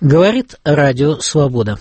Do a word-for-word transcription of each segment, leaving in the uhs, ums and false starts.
Говорит Радио Свобода.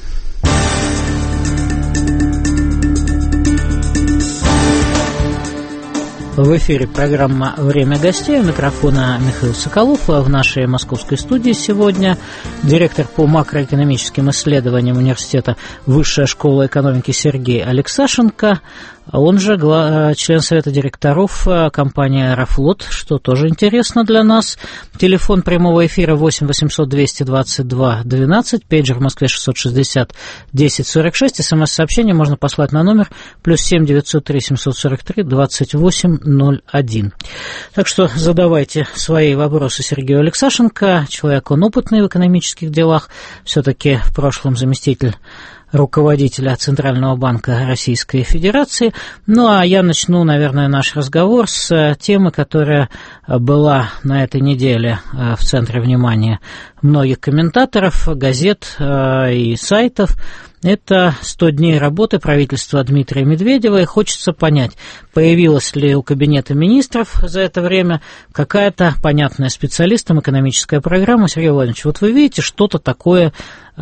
В эфире программа «Время гостей». У микрофона Михаил Соколов. В нашей московской студии сегодня директор по макроэкономическим исследованиям университета Высшая школа экономики Сергей Алексашенко, он же член совета директоров компании «Аэрофлот», что тоже интересно для нас. Телефон прямого эфира восемь восемьсот двести двадцать два двенадцать, пейджер в Москве шестьсот шестьдесят десять сорок шесть. СМС-сообщение можно послать на номер плюс семь девятьсот три семьсот сорок три двадцать восемь ноль один. Так что задавайте свои вопросы Сергею Алексашенко. Человек он опытный в экономических делах, все-таки в прошлом заместитель руководителя Центрального банка Российской Федерации. Ну, а я начну, наверное, наш разговор с темы, которая была на этой неделе в центре внимания многих комментаторов, газет и сайтов. Это сто дней работы правительства Дмитрия Медведева, и хочется понять, появилась ли у Кабинета министров за это время какая-то понятная специалистам экономическая программа. Сергей Владимирович, вот вы видите что-то такое,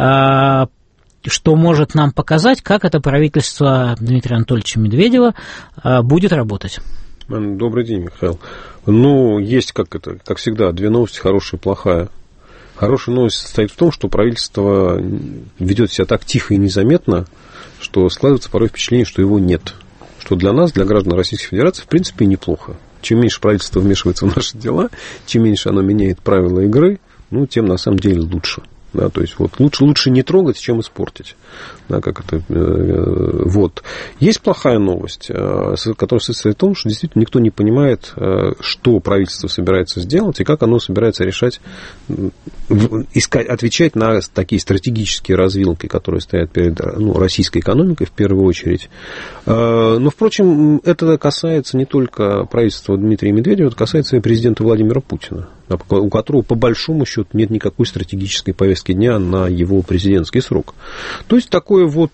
что может нам показать, как это правительство Дмитрия Анатольевича Медведева будет работать. Добрый день, Михаил. Ну, есть, как это, как всегда, две новости, хорошая и плохая. Хорошая новость состоит в том, что правительство ведет себя так тихо и незаметно, что складывается порой впечатление, что его нет. Что для нас, для граждан Российской Федерации, в принципе, неплохо. Чем меньше правительство вмешивается в наши дела, чем меньше оно меняет правила игры, ну, тем на самом деле лучше. Да, то есть вот лучше, лучше не трогать, чем испортить. Да, как это, э, вот. Есть плохая новость, э, которая состоит в том, что действительно никто не понимает, э, что правительство собирается сделать и как оно собирается решать, э, искать, отвечать на такие стратегические развилки, которые стоят перед ну, российской экономикой в первую очередь. Э, но, впрочем, это касается не только правительства Дмитрия Медведева, это касается и президента Владимира Путина, у которого, по большому счету, нет никакой стратегической повестки дня на его президентский срок. То есть, такой вот,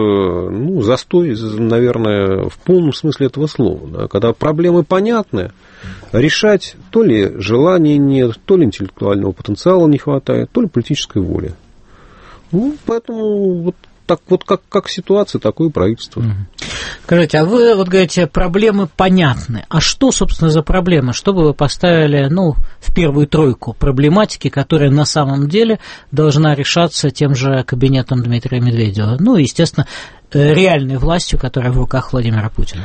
ну, застой, наверное, в полном смысле этого слова. Да, когда проблемы понятны, решать то ли желания нет, то ли интеллектуального потенциала не хватает, то ли политической воли. Ну, поэтому вот так вот как, как ситуация, такое правительство. Скажите, а вы вот говорите, проблемы понятны. А что, собственно, за проблемы? Что бы вы поставили, ну, в первую тройку проблематики, которая на самом деле должна решаться тем же кабинетом Дмитрия Медведева? Ну, естественно, реальной властью, которая в руках Владимира Путина.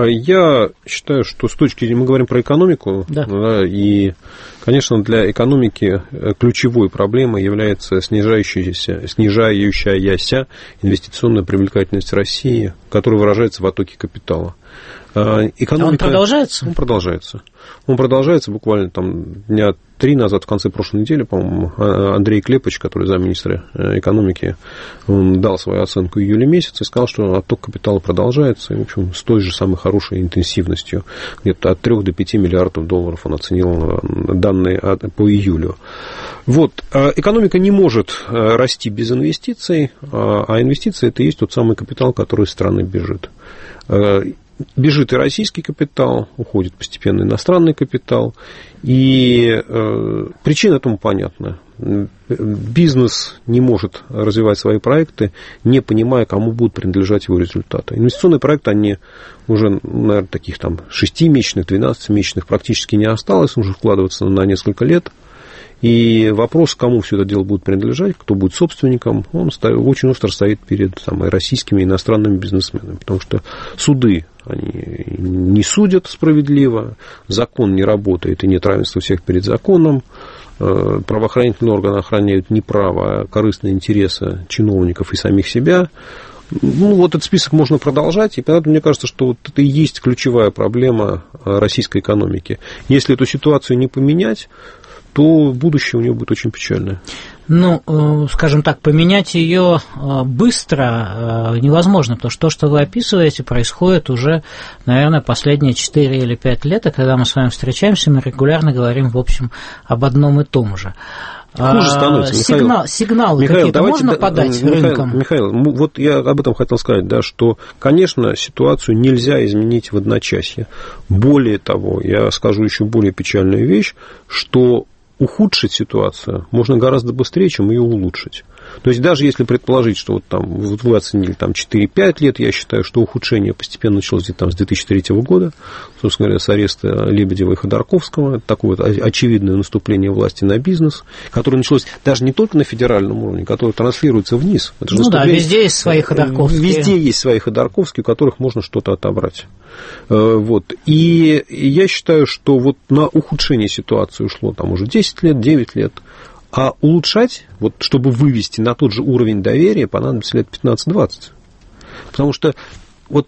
Я считаю, что с точки зрения, мы говорим про экономику, да. Да, и, конечно, для экономики ключевой проблемой является снижающаяся, снижающаяся инвестиционная привлекательность России, которая выражается в оттоке капитала. Экономика, а он продолжается? Он продолжается. Он продолжается буквально там дня три назад, в конце прошлой недели, по-моему, Андрей Клепыч, который замминистра экономики, он дал свою оценку в июле месяце и сказал, что отток капитала продолжается, и, в общем, с той же самой хорошей интенсивностью. Где-то от трёх до пяти миллиардов долларов он оценил данные по июлю. Вот. Экономика не может расти без инвестиций, а инвестиции – это и есть тот самый капитал, который из страны бежит. Бежит и российский капитал, уходит постепенно иностранный капитал. И э, причина этому понятна. Бизнес не может развивать свои проекты, не понимая, кому будут принадлежать его результаты. Инвестиционные проекты, они уже, наверное, таких там шестимесячных, двенадцатимесячных практически не осталось, уже вкладываться на несколько лет. И вопрос, кому все это дело будет принадлежать, кто будет собственником, он очень остро стоит перед самыми российскими и иностранными бизнесменами. Потому что суды, они не судят справедливо, закон не работает и нет равенства всех перед законом, правоохранительные органы охраняют не право, а корыстные интересы чиновников и самих себя. Ну, вот этот список можно продолжать, и поэтому мне кажется, что вот это и есть ключевая проблема российской экономики. Если эту ситуацию не поменять, то будущее у нее будет очень печальное. Ну, скажем так, поменять ее быстро невозможно, потому что то, что вы описываете, происходит уже, наверное, последние четыре или пять лет, и когда мы с вами встречаемся, мы регулярно говорим, в общем, об одном и том же. Хуже становится, Михаил. Сигнал, сигналы Михаил, какие-то можно да, подать Михаил, рынкам? Михаил, вот я об этом хотел сказать, да, что, конечно, ситуацию нельзя изменить в одночасье. Более того, я скажу еще более печальную вещь, что ухудшить ситуацию можно гораздо быстрее, чем ее улучшить. То есть даже если предположить, что вот там вот вы оценили там четыре-пять лет, я считаю, что ухудшение постепенно началось где-то там с две тысячи третьего года, собственно говоря, с ареста Лебедева и Ходорковского, такое вот очевидное наступление власти на бизнес, которое началось даже не только на федеральном уровне, которое транслируется вниз. Это ну да, везде есть свои Ходорковские. Везде есть свои Ходорковские, у которых можно что-то отобрать. Вот. И я считаю, что вот на ухудшение ситуации ушло там уже десять лет, девять лет, а улучшать, вот, чтобы вывести на тот же уровень доверия, понадобится лет пятнадцать-двадцать. Потому что вот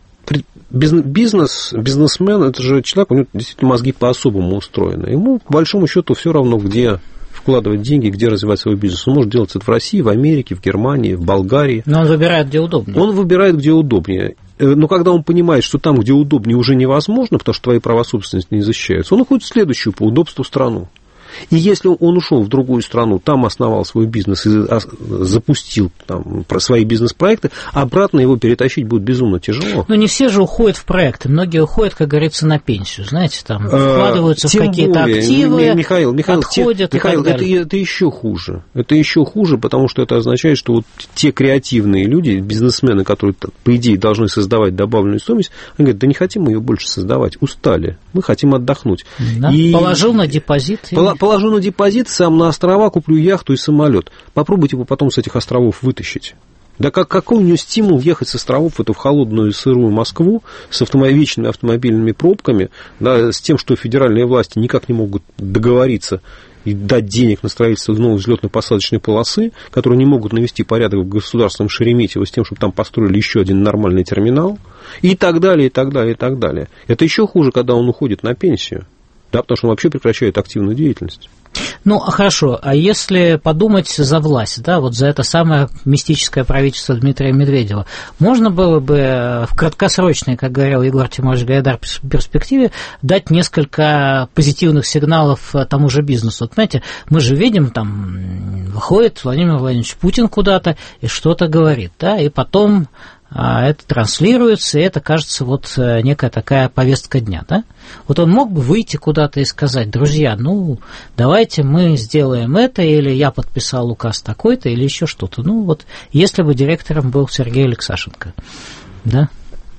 бизнес, бизнесмен, это же человек, у него действительно мозги по-особому устроены. Ему, по большому счету, все равно, где вкладывать деньги, где развивать свой бизнес. Он может делать это в России, в Америке, в Германии, в Болгарии. Но он выбирает, где удобнее. Он выбирает, где удобнее. Но когда он понимает, что там, где удобнее, уже невозможно, потому что твои права собственности не защищаются, он уходит в следующую по удобству страну. И если он ушел в другую страну, там основал свой бизнес и запустил там свои бизнес-проекты, обратно его перетащить будет безумно тяжело. Но не все же уходят в проекты. Многие уходят, как говорится, на пенсию. Знаете, там вкладываются Тем в какие-то более, активы, Михаил, Михаил, отходят те, и Михаил, так далее. Это, это еще хуже. Это еще хуже, потому что это означает, что вот те креативные люди, бизнесмены, которые, по идее, должны создавать добавленную стоимость, они говорят, да не хотим мы ее больше создавать, устали, мы хотим отдохнуть. Да, и положил на депозит. Пол, и... Положу на депозит, сам на острова куплю яхту и самолет. Попробуйте его потом с этих островов вытащить. Да как, какой у него стимул ехать с островов в эту в холодную сырую Москву с автомо- вечными автомобильными пробками, да, с тем, что федеральные власти никак не могут договориться и дать денег на строительство новой взлетно-посадочной полосы, которые не могут навести порядок в государственном Шереметьево с тем, чтобы там построили еще один нормальный терминал, и так далее, и так далее, и так далее. Это еще хуже, когда он уходит на пенсию, да, потому что он вообще прекращает активную деятельность. Ну, хорошо, а если подумать за власть, да, вот за это самое мистическое правительство Дмитрия Медведева, можно было бы в краткосрочной, как говорил Егор Тимурович Гайдар, перспективе дать несколько позитивных сигналов тому же бизнесу? Вот, знаете, мы же видим, там, выходит Владимир Владимирович Путин куда-то и что-то говорит, да, и потом это транслируется, и это, кажется, вот некая такая повестка дня, да? Вот он мог бы выйти куда-то и сказать, друзья, ну, давайте мы сделаем это, или я подписал указ такой-то, или еще что-то. Ну, вот, если бы директором был Сергей Алексашенко, да?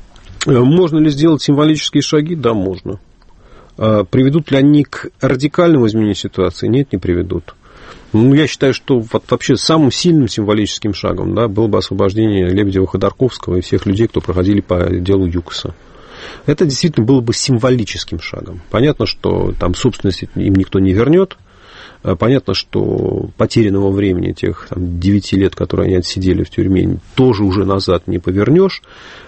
Можно ли сделать символические шаги? Да, можно. Приведут ли они к радикальному изменению ситуации? Нет, не приведут. Ну, я считаю, что вот вообще самым сильным символическим шагом, да, было бы освобождение Лебедева-Ходорковского и всех людей, кто проходили по делу ЮКОСа. Это действительно было бы символическим шагом. Понятно, что там собственность им никто не вернет. Понятно, что потерянного времени, тех там, девяти лет, которые они отсидели в тюрьме, тоже уже назад не повернешь.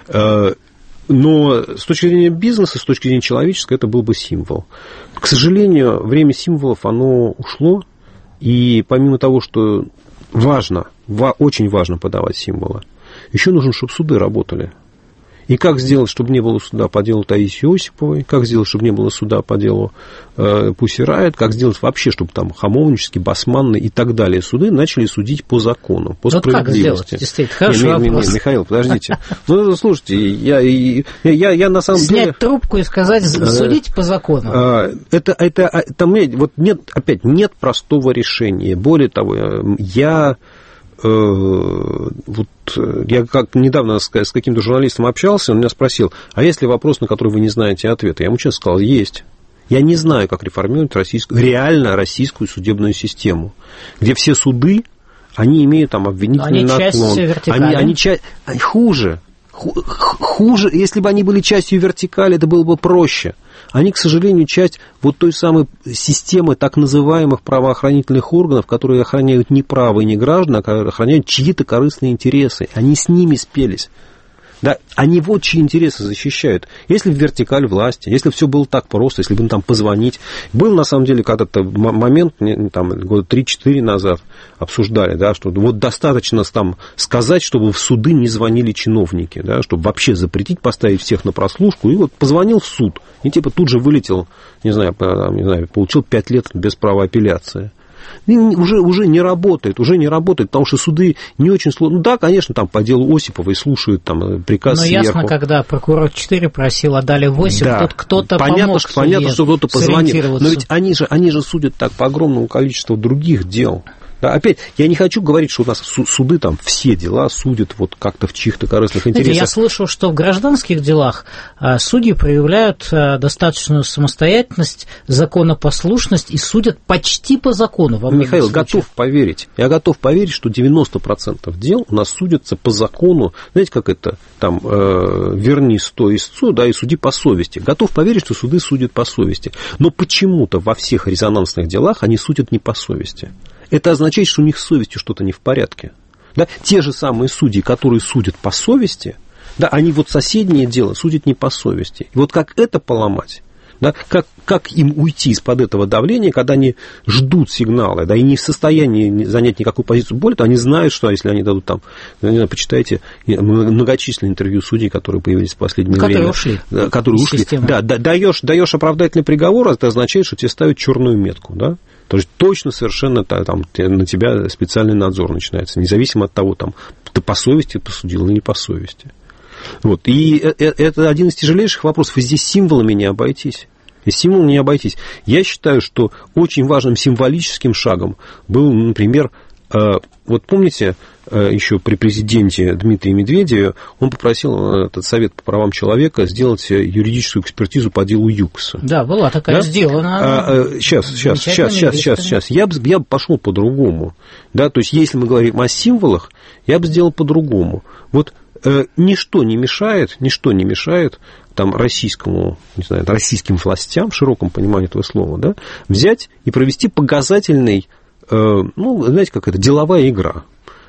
Но с точки зрения бизнеса, с точки зрения человеческой, это был бы символ. К сожалению, время символов, оно ушло. И помимо того, что важно, очень важно подавать символы, еще нужно, чтобы суды работали. И как сделать, чтобы не было суда по делу Таисии Осиповой, как сделать, чтобы не было суда по делу э, Пусси Райт, как сделать вообще, чтобы там Хамовнический, Басманный и так далее суды начали судить по закону, по вот справедливости. Как сделать? Действительно, хороший не, вопрос. Не, не, Михаил, подождите. Ну, слушайте, я, я, я, я на самом Снять деле... Снять трубку и сказать, судить по закону. Это, это, там, вот нет, опять, нет простого решения. Более того, я... Вот я как недавно с, с каким-то журналистом общался, он меня спросил, а есть ли вопрос, на который вы не знаете ответа? Я ему честно сказал, есть. Я не знаю, как реформировать российскую, реально российскую судебную систему, где все суды, они имеют там обвинительный наклон. Они, они часть, хуже, хуже, если бы они были частью вертикали, это было бы проще. Они, к сожалению, часть вот той самой системы так называемых правоохранительных органов, которые охраняют не право и не граждан, а охраняют чьи-то корыстные интересы. Они с ними спелись. Да, они вот чьи интересы защищают. Если в вертикаль власти, если все было так просто, если бы им там позвонить. Был, на самом деле, когда-то момент, там, года три-четыре назад обсуждали, да, что вот достаточно там сказать, чтобы в суды не звонили чиновники, да, чтобы вообще запретить, поставить всех на прослушку. И вот позвонил в суд, и типа тут же вылетел, не знаю, там, не знаю, получил пять лет без права апелляции. Уже, уже не работает, уже не работает, потому что суды не очень сложно. Ну да, конечно, там по делу Осиповой слушают там приказ Но сверху. ясно, когда прокурор четыре просил, а дали восемь, да. тут кто-то понятно, помог что, понятно, что кто-то позвонил. Но ведь они же, они же судят так по огромному количеству других дел. Да, опять, я не хочу говорить, что у нас суды там все дела судят вот как-то в чьих-то корыстных интересах. Знаете, я слышал, что в гражданских делах судьи проявляют достаточную самостоятельность, законопослушность и судят почти по закону. Во Михаил, случаях. готов поверить. Я готов поверить, что девяносто процентов дел у нас судятся по закону. Знаете, как это? Там, э, верни сто истцу, да, и суди по совести. Готов поверить, что суды судят по совести. Но почему-то во всех резонансных делах они судят не по совести. Это означает, что у них с совестью что-то не в порядке. Да? Те же самые судьи, которые судят по совести, да, они вот соседнее дело судят не по совести. И вот как это поломать? Да? Как, как им уйти из-под этого давления, когда они ждут сигнала, да, и не в состоянии занять никакую позицию? Более того, они знают, что если они дадут там, не знаю, почитайте многочисленные интервью судей, которые появились в последнее которые время. Ушли да, которые ушли. Да, да, даешь, даешь оправдательный приговор, это означает, что тебе ставят черную метку, да? То есть точно совершенно там, на тебя специальный надзор начинается, независимо от того, там, ты по совести посудил или не по совести. Вот. И это один из тяжелейших вопросов, и здесь символами не обойтись. И символами не обойтись. Я считаю, что очень важным символическим шагом был, например, вот помните, еще при президенте Дмитрии Медведеве он попросил этот Совет по правам человека сделать юридическую экспертизу по делу ЮКОСа. Да, была такая да? сделана. А, сейчас, сейчас, сейчас, сейчас, сейчас, сейчас. Я бы, я бы пошел по-другому. Да? То есть, если мы говорим о символах, я бы сделал по-другому. Вот э, ничто не мешает, ничто не мешает там, российскому, не знаю, российским властям, в широком понимании этого слова, да, взять и провести показательный, ну, знаете, как это, деловая игра.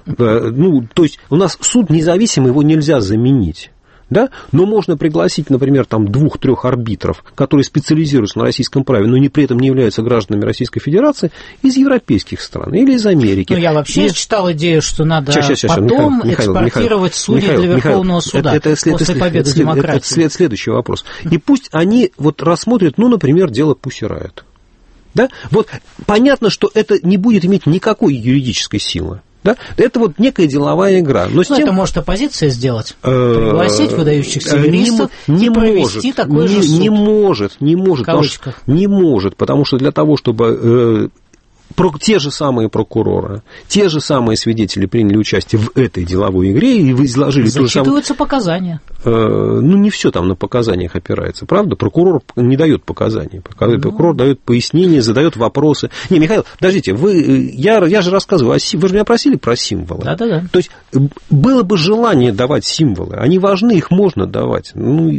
Ну, то есть у нас суд независимый, его нельзя заменить. Да? Но можно пригласить, например, там двух-трех арбитров, которые специализируются на российском праве, но не, при этом не являются гражданами Российской Федерации, из европейских стран или из Америки. Ну, я вообще и... читал идею, что надо сейчас, сейчас, потом Михаил, экспортировать судей для Верховного Михаил, суда это, это, после это, победы это, демократии. Это след, следующий вопрос. И пусть они вот рассмотрят, ну, например, дело Pussy Riot. Да? Вот понятно, что это не будет иметь никакой юридической силы. Да? Это вот некая деловая игра. Но ну, тем... это может оппозиция сделать. Пригласить выдающихся юристов не, не и провести может, такой не, же суд. Не может, не может. В кавычках. Не может, потому что для того, чтобы... Про, те же самые прокуроры, те же самые свидетели приняли участие в этой деловой игре и вы изложили то же самое. Зачитываются показания. Э, ну, не все там на показаниях опирается, правда? Прокурор не дает показаний. Прокурор ну... дает пояснения, задает вопросы. Не, Михаил, подождите, вы, я, я же рассказываю, вы же меня просили про символы. Да-да-да. То есть, было бы желание давать символы. Они важны, их можно давать. Ну,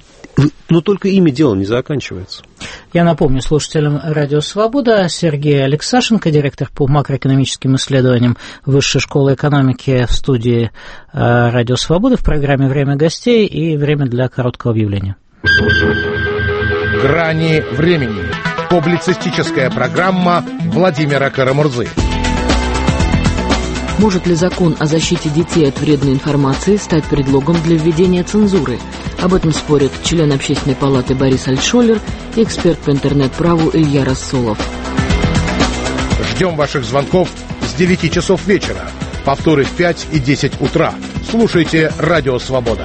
но только ими дело не заканчивается. Я напомню слушателям Радио Свобода, Сергей Алексашенко, директор по макроэкономическим исследованиям Высшей школы экономики, в студии Радио Свобода в программе «Время гостей» и время для короткого объявления. «Грани времени». Публицистическая программа Владимира Карамурзы. Может ли закон о защите детей от вредной информации стать предлогом для введения цензуры? Об этом спорят член Общественной палаты Борис Альтшулер и эксперт по интернет-праву Илья Рассолов. Ждем ваших звонков с девяти часов вечера. Повторы в пять и десять утра. Слушайте «Радио Свобода».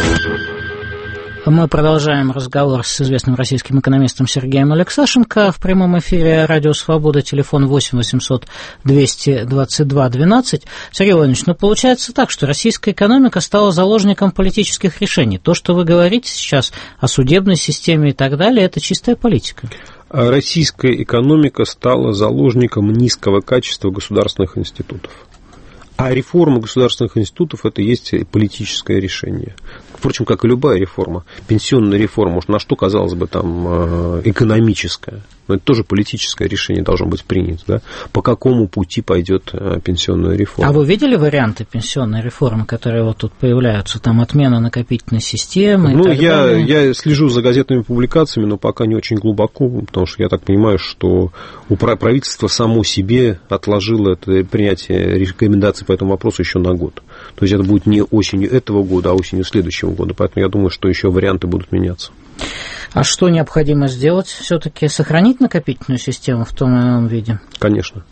Мы продолжаем разговор с известным российским экономистом Сергеем Алексашенко в прямом эфире «Радио Свобода», телефон восемь восемьсот двести двадцать два двенадцать. Сергей Владимирович, ну получается так, что российская экономика стала заложником политических решений. То, что вы говорите сейчас о судебной системе и так далее, это чистая политика. Российская экономика стала заложником низкого качества государственных институтов. А реформа государственных институтов – это и есть политическое решение. Впрочем, как и любая реформа. Пенсионная реформа, может, на что, казалось бы, там, экономическая. Но это тоже политическое решение должно быть принято. Да? По какому пути пойдет пенсионная реформа? А вы видели варианты пенсионной реформы, которые вот тут появляются? Там отмена накопительной системы и ну, так я, далее? я слежу за газетными публикациями, но пока не очень глубоко, потому что я так понимаю, что правительство само себе отложило это принятие рекомендаций по этому вопросу еще на год. То есть это будет не осенью этого года, а осенью следующего года. Поэтому я думаю, что еще варианты будут меняться. А что необходимо сделать? Все-таки сохранить накопительную систему в том или ином виде? Конечно.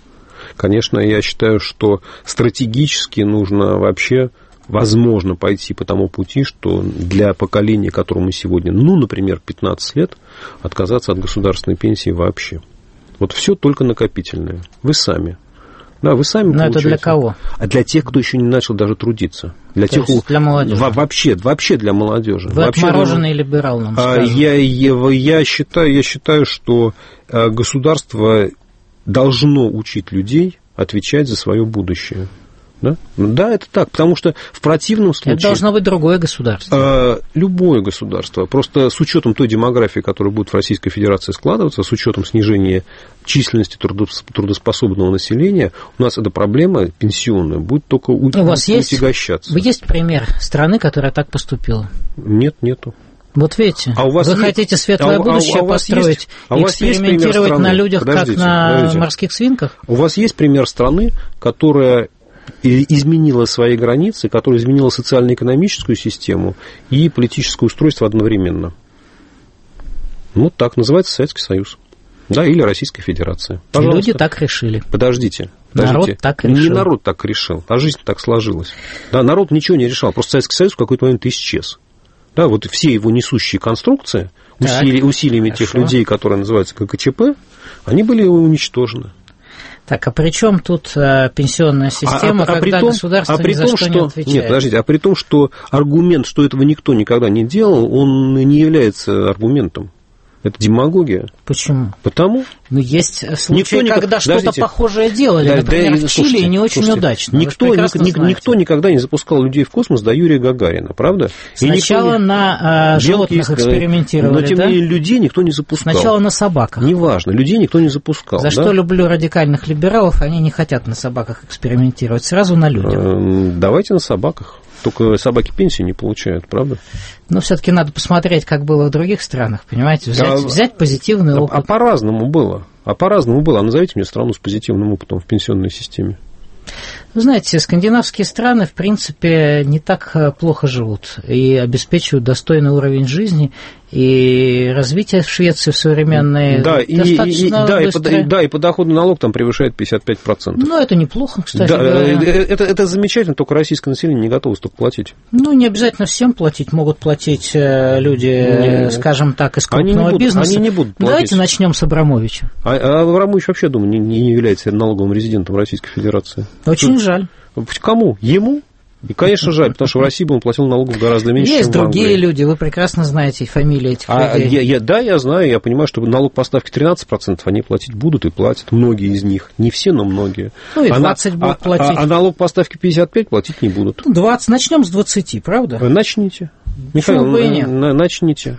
Конечно, я считаю, что стратегически нужно вообще, возможно, пойти по тому пути, что для поколения, которому сегодня, ну, например, пятнадцать лет, отказаться от государственной пенсии вообще. Вот все только накопительное. Вы сами. Да, вы сами. Но это для кого? А для тех, кто еще не начал даже трудиться. Для То тех, есть для молодежи. Вообще, вообще для молодежи. Вы вообще отмороженный для... либерал, нам скажем. Я, я, я, считаю, я считаю, что государство должно учить людей отвечать за свое будущее. Да? Да, это так, потому что в противном случае... Это должно быть другое государство. Э, любое государство. Просто с учетом той демографии, которая будет в Российской Федерации складываться, с учетом снижения численности трудоспособного населения, у нас эта проблема пенсионная будет только у... у вас есть... утягощаться. Есть пример страны, которая так поступила? Нет, нету. Вот видите, а у вас вы есть... хотите светлое а, будущее а, а построить, есть... а экспериментировать на людях, подождите, как на подождите. морских свинках? У вас есть пример страны, которая изменила свои границы, которая изменила социально-экономическую систему и политическое устройство одновременно? Ну, так называется Советский Союз. Да, или Российская Федерация. Пожалуйста. Люди так решили. Подождите. подождите. Народ так решил. Не народ так решил, а жизнь так сложилась. Да, народ ничего не решал, просто Советский Союз в какой-то момент исчез. Да, вот все его несущие конструкции, усили, усилиями Хорошо. тех людей, которые называются ККЧП, они были уничтожены. Так, а при чем тут а, пенсионная система, а, а, а когда том, государство а при ни за том, что, что не отвечает? Нет, подождите, а при том, что аргумент, что этого никто никогда не делал, он не является аргументом. Это демагогия. Почему? Потому. Ну, есть случаи, никто, когда что-то подождите, похожее делали, да, например, да, в Чили, слушайте, и не очень слушайте, удачно. Никто, ник, никто никогда не запускал людей в космос до Юрия Гагарина, правда? Сначала не... на а, животных экспериментировали, но тем не менее людей никто не запускал. Сначала на собаках. Неважно, людей никто не запускал. За да? что люблю радикальных либералов, они не хотят на собаках экспериментировать, сразу на людях. Давайте на собаках. Только собаки пенсию не получают, правда? Но все-таки надо посмотреть, как было в других странах, понимаете? Взять, а, взять позитивный опыт. А, а по-разному было. А по-разному было. А назовите мне страну с позитивным опытом в пенсионной системе. Вы знаете, скандинавские страны, в принципе, не так плохо живут и обеспечивают достойный уровень жизни, и развитие в Швеции в современной да, достаточно и, и, да, быстрое. И, да, и подоходный налог там превышает пятьдесят пять процентов. Ну, это неплохо, кстати да, говоря. Это, это замечательно, только российское население не готово столько платить. Ну, не обязательно всем платить, могут платить люди, не, скажем так, из крупного они не будут, бизнеса. Они не будут платить. Давайте начнем с Абрамовича. А, а Абрамович вообще, думаю, не, не является налоговым резидентом Российской Федерации. Очень Тут... жаль. Кому? Ему? И, конечно, жаль, потому что в России бы он платил налогов гораздо меньше, Есть чем в другие Англии. люди, вы прекрасно знаете фамилии этих а людей. Я, я, да, я знаю, я понимаю, что налог по ставке тринадцать процентов они платить будут и платят, многие из них. Не все, но многие. Ну, и двадцать а, будут а, платить. А, а налог по ставке пятьдесят пять платить не будут. двадцать, начнем с двадцати, правда? Начните. Михаил, начните.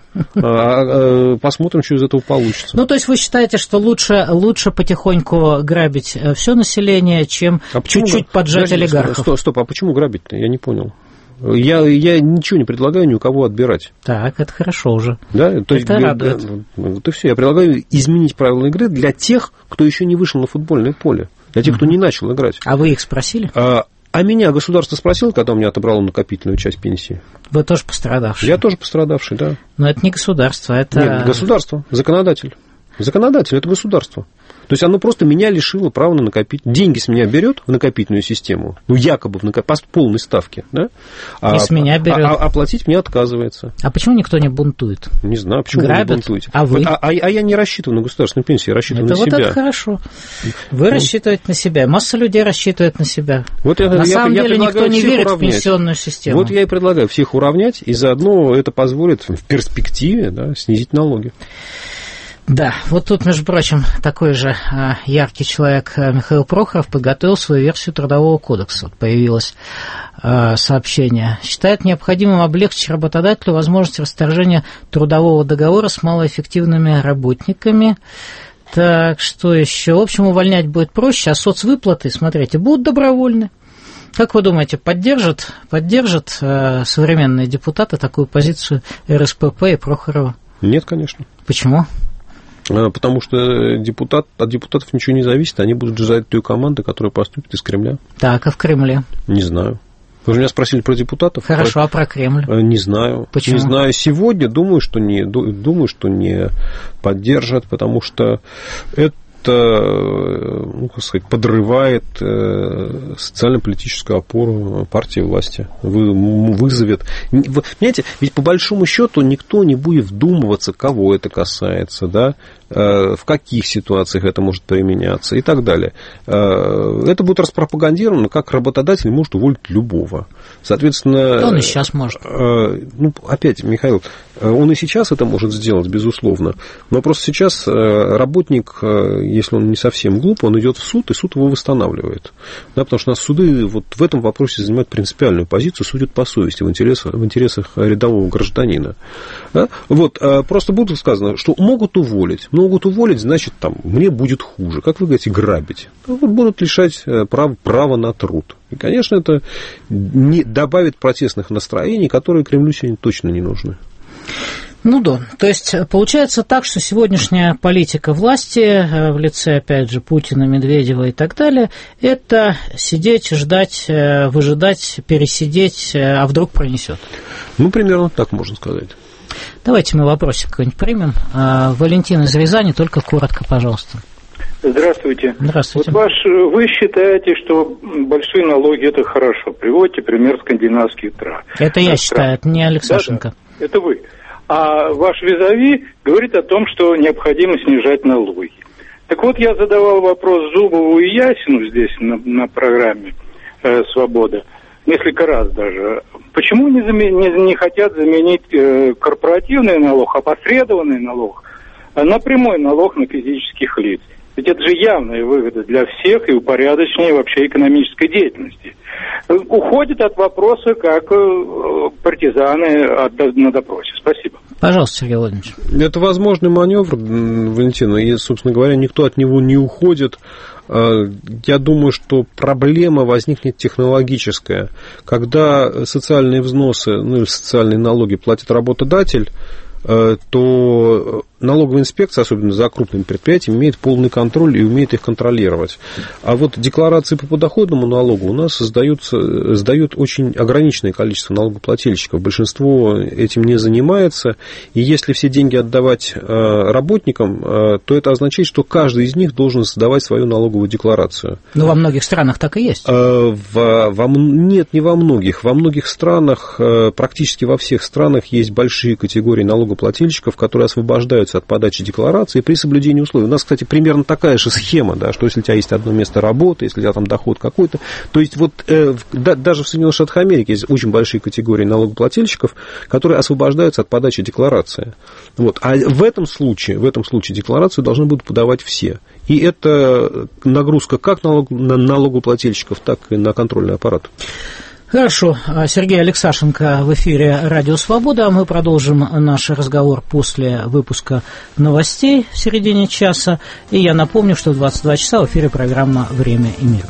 Посмотрим, что из этого получится. Ну, то есть вы считаете, что лучше, лучше потихоньку грабить все население, чем а чуть-чуть поджать Подожди, олигархов? Стоп, стоп, а почему грабить-то? Я не понял. Я, я ничего не предлагаю ни у кого отбирать. Так, это хорошо уже. Да? То это есть, радует. Вот и все. Я предлагаю изменить правила игры для тех, кто еще не вышел на футбольное поле, для тех, кто не начал играть. А вы их спросили? А, а меня государство спросило, когда у меня отобрало накопительную часть пенсии. Вы тоже пострадавший? Я тоже пострадавший, да. Но это не государство, это... Нет, государство, законодатель. Законодатель – это государство. То есть оно просто меня лишило права на накопительную. Деньги с меня берет в накопительную систему, ну, якобы в накоп... по полной ставке, да? А, и с меня берет. А, а, а платить мне отказывается. А почему никто не бунтует? Не знаю, почему Грабят? Вы не бунтуете. А вы? А, а, а я не рассчитываю на государственную пенсию, я рассчитываю это на вот себя. Это хорошо. Вы ну, рассчитываете на себя. Масса людей рассчитывает на себя. Вот я, на я, самом я деле никто не верит уравнять. в пенсионную систему. Вот я и предлагаю всех уравнять, и заодно это позволит в перспективе, да, снизить налоги. Да, вот тут, между прочим, такой же а, яркий человек Михаил Прохоров подготовил свою версию Трудового кодекса. Вот появилось а, сообщение. Считает необходимым облегчить работодателю возможность расторжения трудового договора с малоэффективными работниками. Так, что еще? В общем, увольнять будет проще, а соцвыплаты, смотрите, будут добровольны. Как вы думаете, поддержат, поддержат а, современные депутаты такую позицию эр эс пэ пэ и Прохорова? Нет, конечно. Почему? Потому что депутат, от депутатов ничего не зависит, они будут ждать той команды, которая поступит из Кремля. Так, а в Кремле? Не знаю. Вы же меня спросили про депутатов. Хорошо, про... а про Кремль? Не знаю. Почему? Не знаю. Сегодня думаю, что не, думаю, что не поддержат, потому что это это, ну, как сказать, подрывает социально-политическую опору партии власти, вызовет. Вы, понимаете, ведь по большому счету никто не будет вдумываться, кого это касается, да, в каких ситуациях это может применяться и так далее. Это будет распропагандировано, как работодатель может уволить любого. Соответственно... Он и сейчас может. Ну, опять, Михаил, он и сейчас это может сделать, безусловно. Но просто сейчас работник, если он не совсем глуп, он идет в суд, и суд его восстанавливает. Да, потому что у нас суды вот в этом вопросе занимают принципиальную позицию, судят по совести, в интересах, в интересах рядового гражданина. Да? Вот, просто будет сказано, что могут уволить. Могут уволить, значит, там, мне будет хуже. Как вы говорите, грабить. Вот будут лишать права, права на труд. И, конечно, это не добавит протестных настроений, которые Кремлю сегодня точно не нужны. Ну да, то есть получается так, что сегодняшняя политика власти в лице, опять же, Путина, Медведева и так далее, это сидеть, ждать, выжидать, пересидеть, а вдруг пронесет. Ну, примерно так можно сказать. Давайте мы вопросик какой-нибудь примем. Валентин из Рязани, только коротко, пожалуйста. Здравствуйте. Здравствуйте. Вот ваш, вы считаете, что большие налоги – это хорошо. Приводите пример скандинавских стран. Это я считаю, это не Алексашенко. Да, да, это вы. А ваш визави говорит о том, что необходимо снижать налоги. Так вот, я задавал вопрос Зубову и Ясину здесь на, на программе э, «Свобода». Несколько раз даже. Почему не, замен... не, не хотят заменить э, корпоративный налог, опосредованный налог, на прямой налог на физических лиц? Ведь это же явная выгода для всех и упорядочение вообще экономической деятельности. Уходит от вопроса, как э, партизаны от, на допросе. Спасибо. Пожалуйста, Сергей Владимирович. Это возможный маневр, Валентина, и, собственно говоря, никто от него не уходит. Я думаю, что проблема возникнет технологическая. Когда социальные взносы, ну или социальные налоги платит работодатель, то налоговая инспекция, особенно за крупными предприятиями, имеет полный контроль и умеет их контролировать. А вот декларации по подоходному налогу у нас создаются, сдают очень ограниченное количество налогоплательщиков. Большинство этим не занимается. И если все деньги отдавать работникам, то это означает, что каждый из них должен сдавать свою налоговую декларацию. Но во многих странах так и есть. Во, во, нет, не во многих. Во многих странах, практически во всех странах, есть большие категории налогоплательщиков, которые освобождаются от подачи декларации при соблюдении условий. У нас, кстати, примерно такая же схема, да, что если у тебя есть одно место работы, если у тебя там доход какой-то, то есть вот э, да, даже в Соединенных Штатах Америки есть очень большие категории налогоплательщиков, которые освобождаются от подачи декларации. Вот. А в этом случае, в этом случае декларацию должны будут подавать все. И это нагрузка как налог, на налогоплательщиков, так и на контрольный аппарат. Хорошо. Сергей Алексашенко в эфире «Радио Свобода». Мы продолжим наш разговор после выпуска новостей в середине часа. И я напомню, что в двадцать два часа в эфире программа «Время и мир».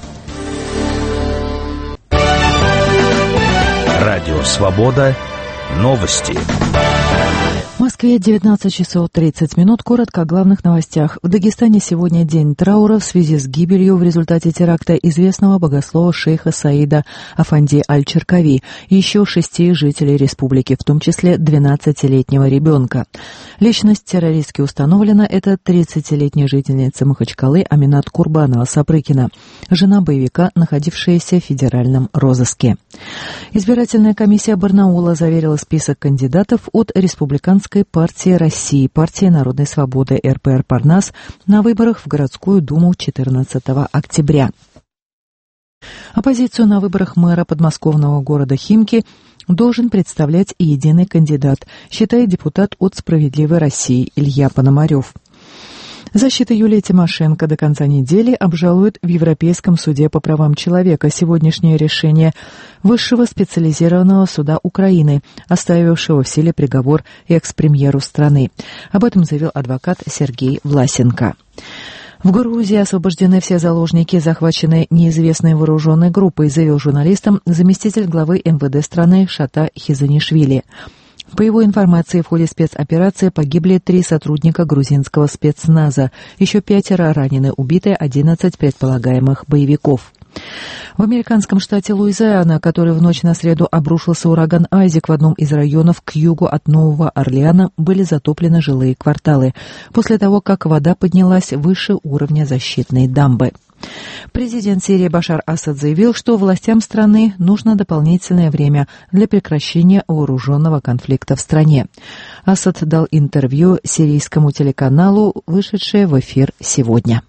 «Радио Свобода». Новости. В Москве девятнадцать часов тридцать минут. Коротко о главных новостях. В Дагестане сегодня день траура в связи с гибелью в результате теракта известного богослова шейха Саида Афанди Аль-Черкави и еще шести жителей республики, в том числе двенадцатилетнего ребенка. Личность террористки установлена. Это тридцатилетняя жительница Махачкалы Аминат Курбанова-Сапрыкина, жена боевика, находившаяся в федеральном розыске. Избирательная комиссия Барнаула заверила список кандидатов от республиканской партии России, партии Народной Свободы эр пэ эр Парнас на выборах в городскую думу четырнадцатого октября. Оппозицию на выборах мэра подмосковного города Химки должен представлять единый кандидат, считает депутат от «Справедливой России» Илья Пономарев. Защита Юлии Тимошенко до конца недели обжалует в Европейском суде по правам человека сегодняшнее решение Высшего специализированного суда Украины, оставившего в силе приговор экс-премьеру страны. Об этом заявил адвокат Сергей Власенко. В Грузии освобождены все заложники, захваченные неизвестной вооруженной группой, заявил журналистам заместитель главы эм вэ дэ страны Шата Хизанишвили. По его информации, в ходе спецоперации погибли три сотрудника грузинского спецназа, еще пятеро ранены, убиты одиннадцать предполагаемых боевиков. В американском штате Луизиана, который в ночь на среду обрушился ураган Айзек, в одном из районов к югу от Нового Орлеана были затоплены жилые кварталы, после того, как вода поднялась выше уровня защитной дамбы. Президент Сирии Башар Асад заявил, что властям страны нужно дополнительное время для прекращения вооруженного конфликта в стране. Асад дал интервью сирийскому телеканалу, вышедшее в эфир сегодня.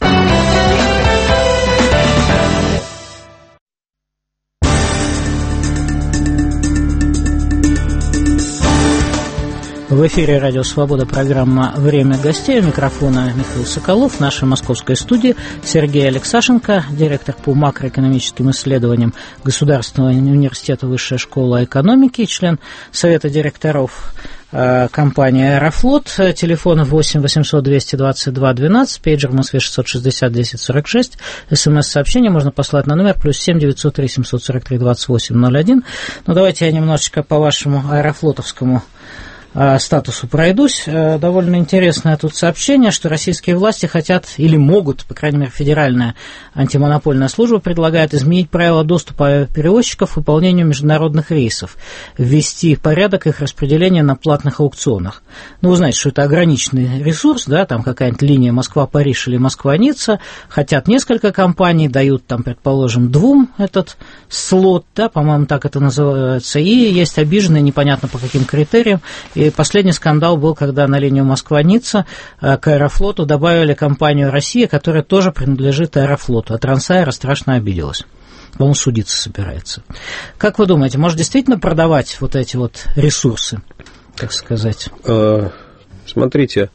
В эфире «Радио Свобода» программа «Время гостей». У микрофона Михаил Соколов. В нашей московской студии Сергей Алексашенко, директор по макроэкономическим исследованиям Государственного университета Высшая школа экономики, член Совета директоров э, компании «Аэрофлот». Телефон восемь восемьсот двести двадцать два двенадцать, пейджер в Москве шестьсот шестьдесят десять сорок шесть. СМС-сообщение можно послать на номер плюс семь девятьсот три семьсот сорок три двадцать восемь ноль один. Ну, давайте я немножечко по вашему аэрофлотовскому статусу пройдусь. Довольно интересное тут сообщение, что российские власти хотят или могут, по крайней мере, Федеральная антимонопольная служба предлагает изменить правила доступа перевозчиков к выполнению международных рейсов, ввести порядок их распределения на платных аукционах. Ну, вы знаете, что это ограниченный ресурс, да, там какая-нибудь линия Москва-Париж или Москва-Ницца, хотят несколько компаний, дают там, предположим, двум этот слот, да, по-моему, так это называется, и есть обиженные, непонятно по каким критериям. И последний скандал был, когда на линию Москва-Ницца к Аэрофлоту добавили компанию «Россия», которая тоже принадлежит Аэрофлоту, а Трансаэро страшно обиделась. По-моему, судиться собирается. Как вы думаете, может действительно продавать вот эти вот ресурсы, так сказать? Смотрите,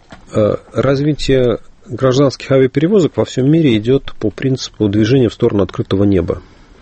развитие гражданских авиаперевозок во всем мире идет по принципу движения в сторону открытого неба.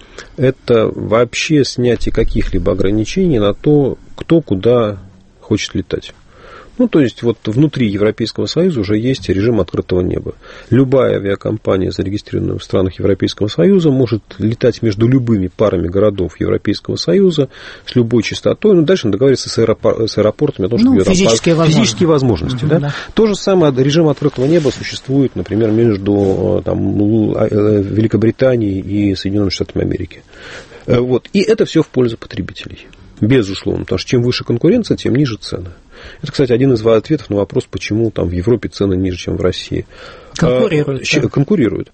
Это вообще снятие каких-либо ограничений на то, кто куда хочет летать. Ну, то есть, вот внутри Европейского Союза уже есть режим открытого неба. Любая авиакомпания, зарегистрированная в странах Европейского Союза, может летать между любыми парами городов Европейского Союза с любой частотой. Ну, дальше договориться с, аэропор- с аэропортами о том, что ну, физические, там, физические возможности. Uh-huh, да? Да. То же самое режим открытого неба существует, например, между там, Великобританией и Соединенными Штатами Америки. Вот. И это все в пользу потребителей. Безусловно, потому что чем выше конкуренция, тем ниже цены. Это, кстати, один из ответов на вопрос, почему там в Европе цены ниже, чем в России. Конкурируют. А, конкурируют.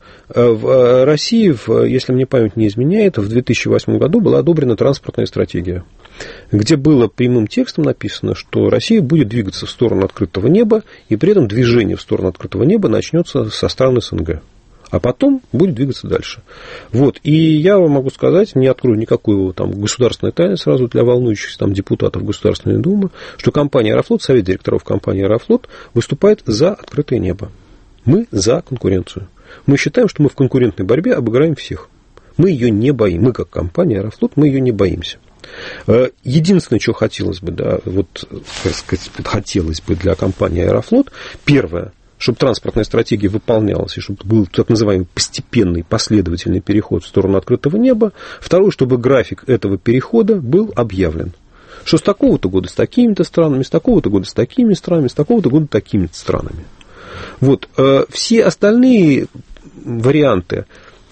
В России, если мне память не изменяет, в две тысячи восьмом году была одобрена транспортная стратегия, где было прямым текстом написано, что Россия будет двигаться в сторону открытого неба, и при этом движение в сторону открытого неба начнется со стран СНГ. А потом будет двигаться дальше. Вот. И я вам могу сказать, не открою никакой там государственной тайны сразу для волнующихся там депутатов Государственной Думы, что компания «Аэрофлот», совет директоров компании «Аэрофлот» выступает за открытое небо. Мы за конкуренцию. Мы считаем, что мы в конкурентной борьбе обыграем всех. Мы ее не боимся. Мы, как компания «Аэрофлот», мы ее не боимся. Единственное, что хотелось бы, да, вот, так сказать, хотелось бы для компании «Аэрофлот», первое, чтобы транспортная стратегия выполнялась, и чтобы был так называемый постепенный, последовательный переход в сторону открытого неба. Второе, чтобы график этого перехода был объявлен. Что с такого-то года с такими-то странами, с такого-то года с такими странами, с такого-то года с такими-то странами. Вот. Все остальные варианты,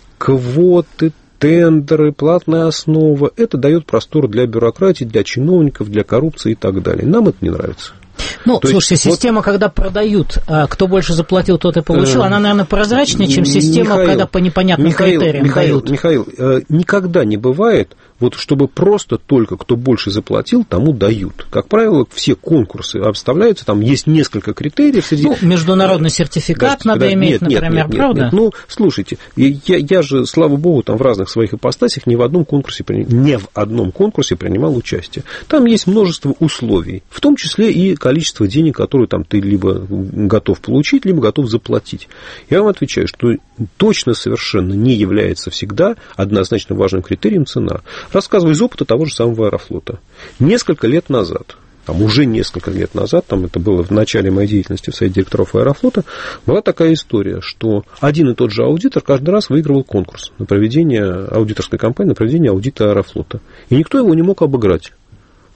квоты, тендеры, платная основа, это дает простор для бюрократии, для чиновников, для коррупции и так далее. Нам это не нравится. Ну, То слушайте, есть, система, вот, когда продают, кто больше заплатил, тот и получил, э, она, наверное, прозрачнее, чем система, Михаил, когда по непонятным Михаил, критериям Михаил, дают. Михаил, э, никогда не бывает, вот, чтобы просто только кто больше заплатил, тому дают. Как правило, все конкурсы обставляются, там есть несколько критериев. Среди... Ну, международный сертификат да, надо да, иметь, нет, например, нет, правда? Нет, нет. Ну, слушайте, я, я же, слава богу, там в разных своих ипостасях ни в одном конкурсе, не в одном конкурсе принимал участие. Там есть множество условий, в том числе и количество денег, которые там ты либо готов получить, либо готов заплатить. Я вам отвечаю, что точно совершенно не является всегда однозначно важным критерием цена. Рассказываю из опыта того же самого Аэрофлота. Несколько лет назад, там уже несколько лет назад, там это было в начале моей деятельности в совете директоров Аэрофлота, была такая история, что один и тот же аудитор каждый раз выигрывал конкурс на проведение аудиторской кампании, на проведение аудита Аэрофлота. И никто его не мог обыграть.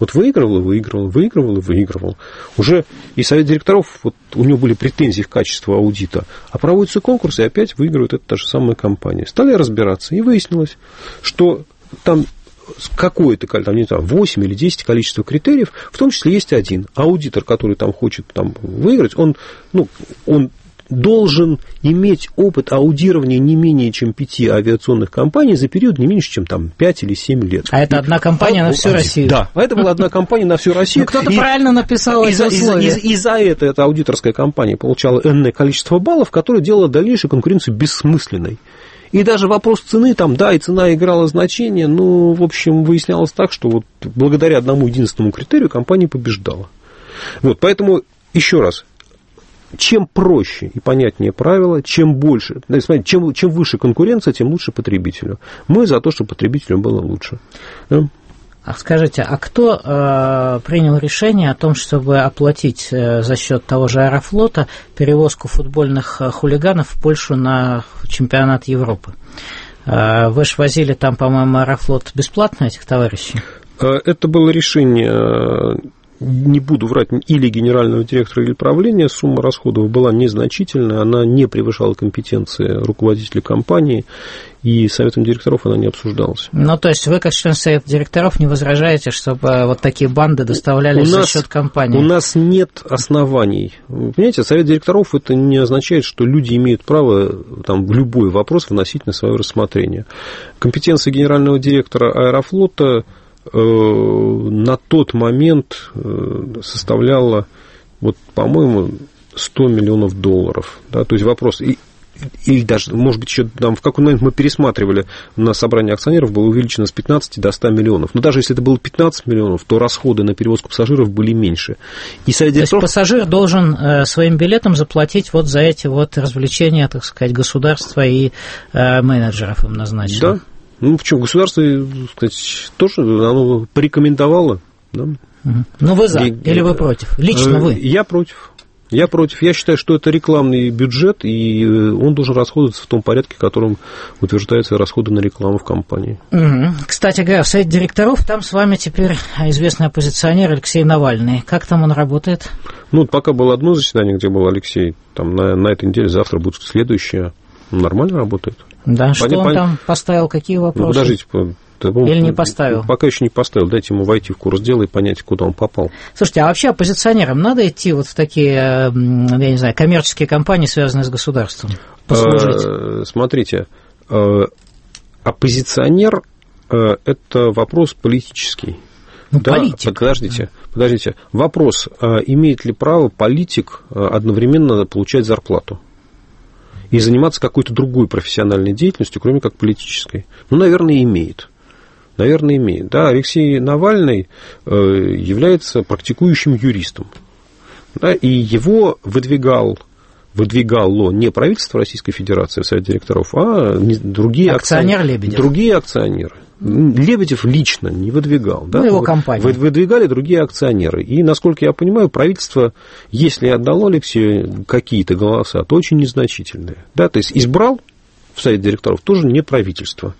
Вот выигрывал и выигрывал, выигрывал и выигрывал. Уже и совет директоров, вот у него были претензии к качеству аудита, а проводятся конкурсы, и опять выигрывает эта та же самая компания. Стали разбираться, и выяснилось, что там какое-то, там, не знаю, восемь или десять количество критериев, в том числе есть один. Аудитор, который там хочет там, выиграть, он, ну, он должен иметь опыт аудирования не менее чем пяти авиационных компаний за период не меньше, чем там пять или семь лет. А это одна компания а, на всю один. Россию. Да, а это была одна компания на всю Россию. Ну, кто-то и, правильно написал эти условия. И за это эта аудиторская компания получала энное количество баллов, которое делало дальнейшую конкуренцию бессмысленной. И даже вопрос цены, там, да, и цена играла значение, но, в общем, выяснялось так, что вот благодаря одному единственному критерию компания побеждала. Вот, поэтому, еще раз, чем проще и понятнее правила, чем больше, смотрите, чем, чем выше конкуренция, тем лучше потребителю. Мы за то, чтобы потребителю было лучше. Да? А скажите, а кто э, принял решение о том, чтобы оплатить э, за счет того же Аэрофлота перевозку футбольных э, хулиганов в Польшу на чемпионат Европы? Э, вы же возили там, по-моему, Аэрофлот бесплатно этих товарищей? Это было решение, не буду врать, или генерального директора, или правления. Сумма расходов была незначительная, она не превышала компетенции руководителя компании, и советом директоров она не обсуждалась. Ну, то есть вы, как член совета директоров, не возражаете, чтобы вот такие банды доставлялись за счет компании? У нас нет оснований. Понимаете, совет директоров это не означает, что люди имеют право там, в любой вопрос вносить на свое рассмотрение. Компетенция генерального директора Аэрофлота на тот момент составляла, вот, по-моему, сто миллионов долларов. Да, то есть вопрос, и, и даже, может быть, еще там, в какой момент мы пересматривали на собрании акционеров, было увеличено с пятнадцати до ста миллионов. Но даже если это было пятнадцать миллионов, то расходы на перевозку пассажиров были меньше. И совет директоров... То есть пассажир должен э, своим билетом заплатить вот за эти вот развлечения, так сказать, государства и э, менеджеров им назначено. Да. Ну, почему? Государство, кстати, тоже оно порекомендовало. Да? Ну, вы за и, или вы против? Лично вы? Я против. Я против. Я считаю, что это рекламный бюджет, и он должен расходоваться в том порядке, в котором утверждаются расходы на рекламу в компании. Угу. Кстати говоря, в совете директоров там с вами теперь известный оппозиционер Алексей Навальный. Как там он работает? Ну, пока было одно заседание, где был Алексей. Там на, на этой неделе, завтра будет следующее. Нормально работает. Да, что он там поставил, какие вопросы? Ну, подождите. Или не поставил? Пока еще не поставил. Дайте ему войти в курс дела и понять, куда он попал. Слушайте, а вообще оппозиционерам надо идти вот в такие, я не знаю, коммерческие компании, связанные с государством, послужить? Смотрите, оппозиционер – это вопрос политический. Ну, да, политик. Подождите, подождите. Вопрос, имеет ли право политик одновременно получать зарплату и заниматься какой-то другой профессиональной деятельностью, кроме как политической? Ну, наверное, имеет. Наверное, имеет. Да, Алексей Навальный является практикующим юристом. Да, и его выдвигал, выдвигало не правительство Российской Федерации, Совет директоров, а другие Акционер акционеры. Лебедев. Другие акционеры. Лебедев лично не выдвигал. Да? Ну, его компания. Выдвигали другие акционеры. И, насколько я понимаю, правительство, если отдало Алексею какие-то голоса, то очень незначительные. Да? То есть избрал в совет директоров тоже не правительство.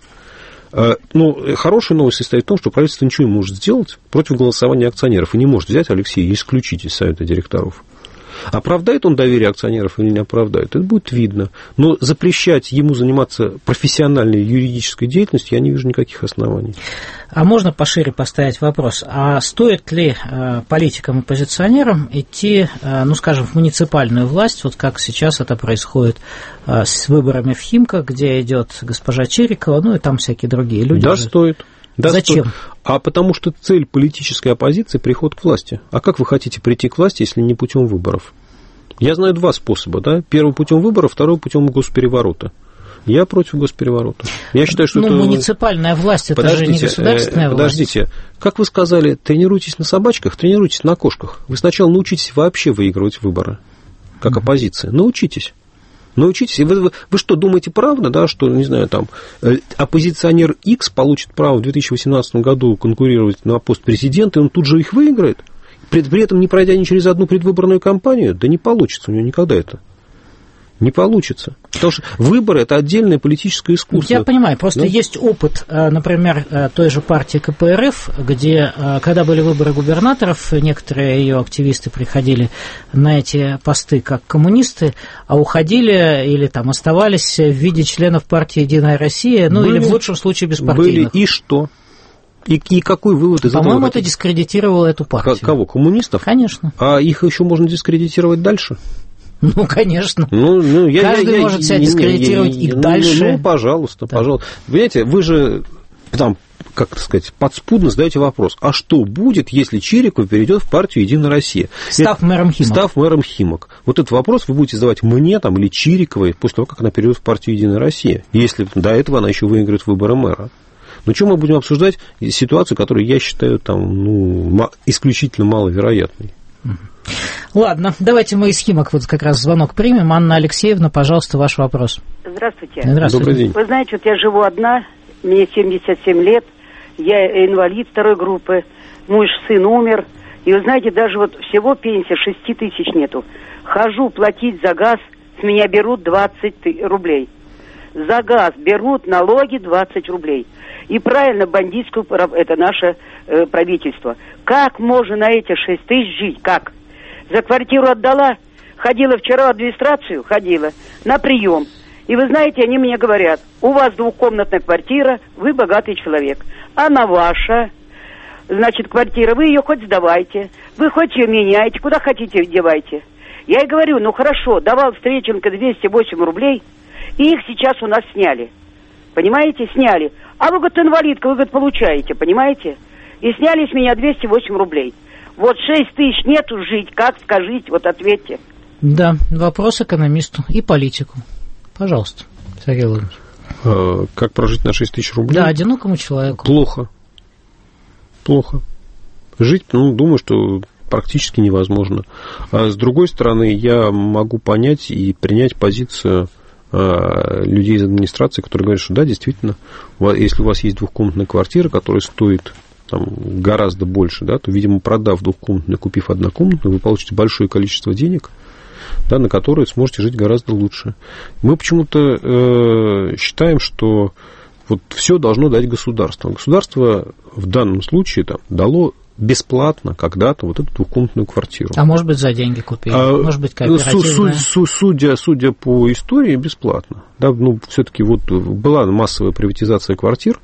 Но хорошая новость состоит в том, что правительство ничего не может сделать против голосования акционеров и не может взять Алексея и исключить из совета директоров. Оправдает он доверие акционеров или не оправдает, это будет видно. Но запрещать ему заниматься профессиональной юридической деятельностью я не вижу никаких оснований. А можно пошире поставить вопрос, а стоит ли политикам-оппозиционерам идти, ну, скажем, в муниципальную власть, вот как сейчас это происходит с выборами в Химках, где идет госпожа Чирикова, ну и там всякие другие люди. Да, же. стоит. Да, Зачем? Стоит. А потому что цель политической оппозиции – приход к власти. А как вы хотите прийти к власти, если не путем выборов? Я знаю два способа. Да? Первый путем выборов, второй путем госпереворота. Я против госпереворота. Я считаю, что ну, это... муниципальная власть – это подождите, же не государственная власть. Подождите. Как вы сказали, тренируйтесь на собачках, тренируйтесь на кошках. Вы сначала научитесь вообще выигрывать выборы, как оппозиция. Научитесь. Научитесь. Вы, вы, вы что, думаете, правда, да, что, не знаю, там, оппозиционер X получит право в две тысячи восемнадцатом году конкурировать на пост президента, и он тут же их выиграет? При, при этом не пройдя ни через одну предвыборную кампанию? Да не получится у него никогда это. Не получится. Потому что выборы – это отдельное политическое искусство. Я понимаю, просто да? Есть опыт, например, той же партии ка пэ эр эф, где, когда были выборы губернаторов, некоторые ее активисты приходили на эти посты как коммунисты, а уходили или там оставались в виде членов партии «Единая Россия», ну были, или в лучшем случае беспартийных. Были и что? И, и какой вывод из этого? По-моему, это дискредитировало эту партию. Кого? Коммунистов? Конечно. А их еще можно дискредитировать дальше? Ну, конечно. Ну, ну, я, Каждый я, может я, себя я, дискредитировать я, и ну, дальше. Ну, пожалуйста, да. пожалуйста. Понимаете, вы же там, как это сказать, подспудно задаете вопрос, а что будет, если Чириков перейдет в партию «Единая Россия»? Став это, мэром Химок. Став мэром Химок. Вот этот вопрос вы будете задавать мне там, или Чириковой после того, как она перейдет в партию «Единая Россия», если до этого она еще выиграет выборы мэра. Ну, что мы будем обсуждать ситуацию, которую я считаю там, ну, исключительно маловероятной. Ладно, давайте мы из Химок вот как раз звонок примем. Анна Алексеевна, пожалуйста, ваш вопрос. Здравствуйте. Здравствуйте. Добрый день. Вы знаете, вот я живу одна, мне семьдесят семь лет, я инвалид второй группы, муж, сын умер, и вы знаете, даже вот всего пенсии шесть тысяч нету. Хожу платить за газ, с меня берут двадцать рублей. За газ берут налоги двадцать рублей. И правильно, бандитскую, это наше э, правительство. Как можно на эти шесть тысяч жить? Как? За квартиру отдала, ходила вчера в администрацию, ходила на прием. И вы знаете, они мне говорят, у вас двухкомнатная квартира, вы богатый человек. Она ваша, значит, квартира, вы ее хоть сдавайте, вы хоть ее меняете, куда хотите девайте. Я и говорю, ну хорошо, давал Встреченко двести восемь рублей, и их сейчас у нас сняли. Понимаете, сняли. А вы, говорит, инвалидка, вы, говорит, получаете, понимаете? И сняли с меня двести восемь рублей. Вот шесть тысяч нету жить, как, скажите, вот ответьте. Да, вопрос экономисту и политику. Пожалуйста, Сергей Владимирович. А, как прожить на шесть тысяч рублей? Да, одинокому человеку. Плохо. Плохо. Жить, ну, думаю, что практически невозможно. А с другой стороны, я могу понять и принять позицию людей из администрации, которые говорят, что да, действительно, если у вас есть двухкомнатная квартира, которая стоит там, гораздо больше, да, то, видимо, продав двухкомнатную, купив однокомнатную, вы получите большое количество денег, да, на которые сможете жить гораздо лучше. Мы почему-то э, считаем, что вот все должно дать государство. Государство в данном случае там, дало бесплатно когда-то вот эту двухкомнатную квартиру. А может быть, за деньги купили, а, может быть, кооперативная. Су- су- судя, судя по истории, бесплатно. Да, ну, все-таки вот была массовая приватизация квартир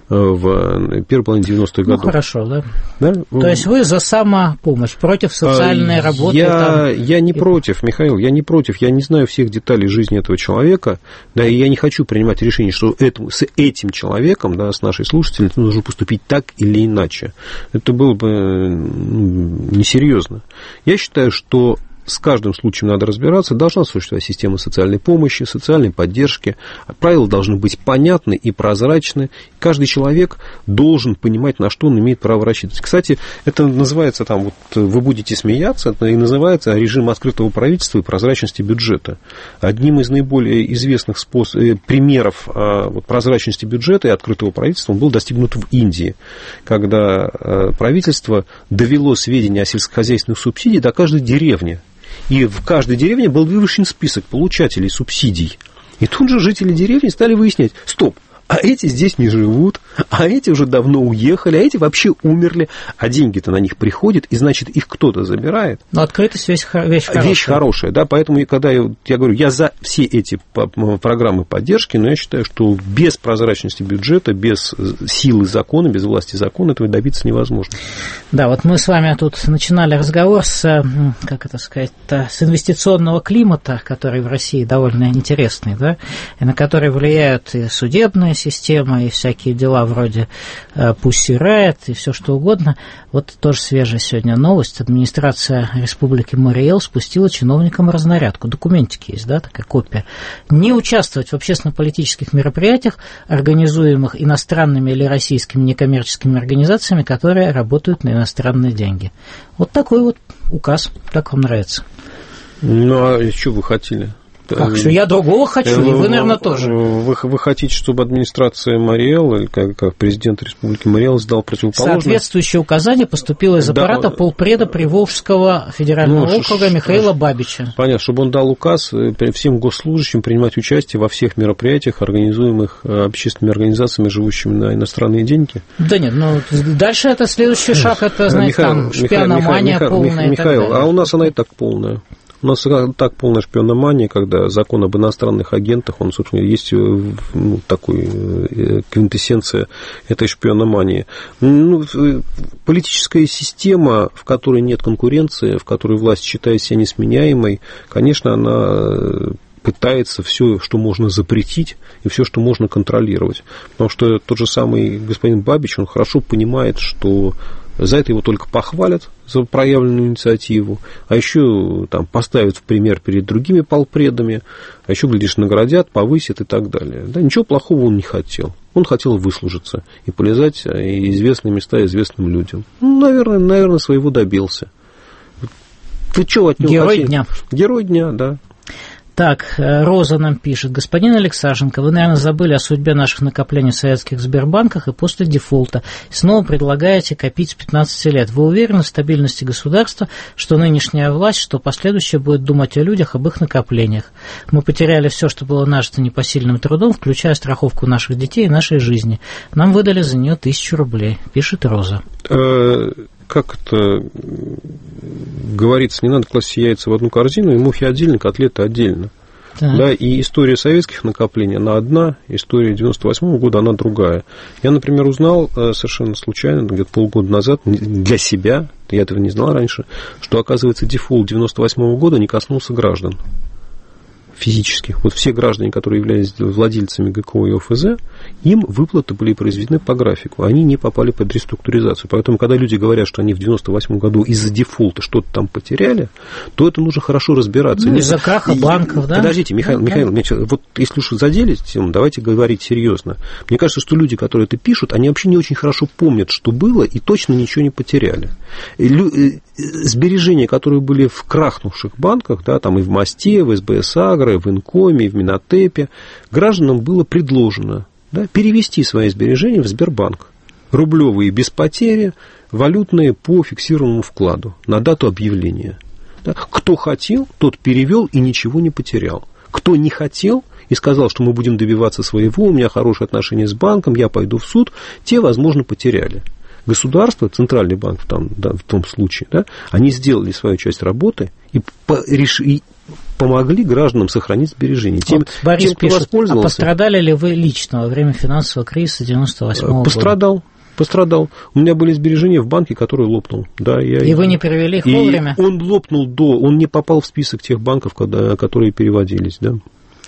в первой половине девяностых годов. Ну, хорошо, да? да? То есть вы за самопомощь, против социальной работы? Я, там... я не и... против, Михаил, я не против. Я не знаю всех деталей жизни этого человека, да, и я не хочу принимать решение, что этому, с этим человеком, да, с нашей слушательницей нужно поступить так или иначе. Это было бы ну, несерьезно. Я считаю, что с каждым случаем надо разбираться, должна существовать система социальной помощи, социальной поддержки, правила должны быть понятны и прозрачны, каждый человек должен понимать, на что он имеет право рассчитывать. Кстати, это называется, там, вот, вы будете смеяться, это и называется режим открытого правительства и прозрачности бюджета. Одним из наиболее известных способ, примеров вот, прозрачности бюджета и открытого правительства был достигнут в Индии, когда правительство довело сведения о сельскохозяйственных субсидиях до каждой деревни. И в каждой деревне был вывешен список получателей субсидий. И тут же жители деревни стали выяснять, стоп, а эти здесь не живут, а эти уже давно уехали, а эти вообще умерли, а деньги-то на них приходят, и значит, их кто-то забирает. Но открытость вещь, вещь хорошая. Вещь хорошая, да, поэтому, когда я, я говорю, я за все эти программы поддержки, но я считаю, что без прозрачности бюджета, без силы закона, без власти закона этого добиться невозможно. Да, вот мы с вами тут начинали разговор с, как это сказать, с инвестиционного климата, который в России довольно интересный, да, и на который влияют и судебные система и всякие дела вроде Pussy Riot и все что угодно. Вот тоже свежая сегодня новость. Администрация Республики Мориэл спустила чиновникам разнарядку. Документики есть, да, такая копия. Не участвовать в общественно-политических мероприятиях, организуемых иностранными или российскими некоммерческими организациями, которые работают на иностранные деньги. Вот такой вот указ. Как вам нравится? Ну, а что вы хотели? Как что? Я другого хочу, и вы, наверное, тоже. Вы, вы хотите, чтобы администрация Мариэл, или как, как президент Республики Мариэл, сдал противоположное? Соответствующее указание поступило из аппарата да, полпреда Приволжского федерального ну, округа Михаила Бабича. Понятно, чтобы он дал указ всем госслужащим принимать участие во всех мероприятиях, организуемых общественными организациями, живущими на иностранные деньги. Да нет, ну дальше это следующий шаг, это, знаете, Михаил, там шпиономания Михаил, полная. Михаил, и так далее. А у нас она и так полная. У нас так полная шпиономания, когда закон об иностранных агентах, он, собственно, есть ну, такой квинтэссенция этой шпиономании. Ну, политическая система, в которой нет конкуренции, в которой власть считает себя несменяемой, конечно, она пытается все, что можно запретить, и все, что можно контролировать. Потому что тот же самый господин Бабич, он хорошо понимает, что за это его только похвалят, за проявленную инициативу, а еще там, поставят в пример перед другими полпредами, а еще, глядишь, наградят, повысят и так далее. Да, ничего плохого он не хотел. Он хотел выслужиться и полезать и известные места известным людям. Ну, наверное, наверное, своего добился. Вы что от него Герой хотели? дня. Герой дня, да. Так, Роза нам пишет. Господин Алексашенко, вы, наверное, забыли о судьбе наших накоплений в советских Сбербанках и после дефолта. И снова предлагаете копить с пятнадцати лет. Вы уверены в стабильности государства, что нынешняя власть, что последующая будет думать о людях, об их накоплениях? Мы потеряли все, что было нажито непосильным трудом, включая страховку наших детей и нашей жизни. Нам выдали за нее тысячу рублей, пишет Роза. Как это говорится, не надо класть все яйца в одну корзину, и мухи отдельно, котлеты отдельно. Да. Да, и история советских накоплений, она одна, история девяносто восьмого года, она другая. Я, например, узнал совершенно случайно, где-то полгода назад, для себя, я этого не знал раньше, что, оказывается, дефолт девяносто восьмого года не коснулся граждан физических. Вот все граждане, которые являлись владельцами ГКО и ОФЗ, им выплаты были произведены по графику. Они не попали под реструктуризацию. Поэтому, когда люди говорят, что они в девяносто восьмом году из-за дефолта что-то там потеряли, то это нужно хорошо разбираться. Ну, из-за краха банков, да? Подождите, Михаил, да, Михаил, да. Вот если уж заделись тем, давайте говорить серьезно. Мне кажется, что люди, которые это пишут, они вообще не очень хорошо помнят, что было, и точно ничего не потеряли. Сбережения, которые были в крахнувших банках, да, там и в Мосте, в СБС Агро, в Инкоме, в Минотепе, гражданам было предложено, да, перевести свои сбережения в Сбербанк. Рублевые без потери, валютные по фиксированному вкладу на дату объявления. Да. Кто хотел, тот перевел и ничего не потерял. Кто не хотел и сказал, что мы будем добиваться своего, у меня хорошие отношения с банком, я пойду в суд, те, возможно, потеряли. Государство, Центральный банк в том, да, в том случае, да, они сделали свою часть работы и, по, реш, и помогли гражданам сохранить сбережения. Тем, вот Борис тем, кто пишет, воспользовался, а пострадали ли вы лично во время финансового кризиса девяносто восьмого пострадал, года? Пострадал. У меня были сбережения в банке, который лопнул. Да, я, и вы не перевели их и вовремя? Он лопнул до, он не попал в список тех банков, когда, которые переводились, да.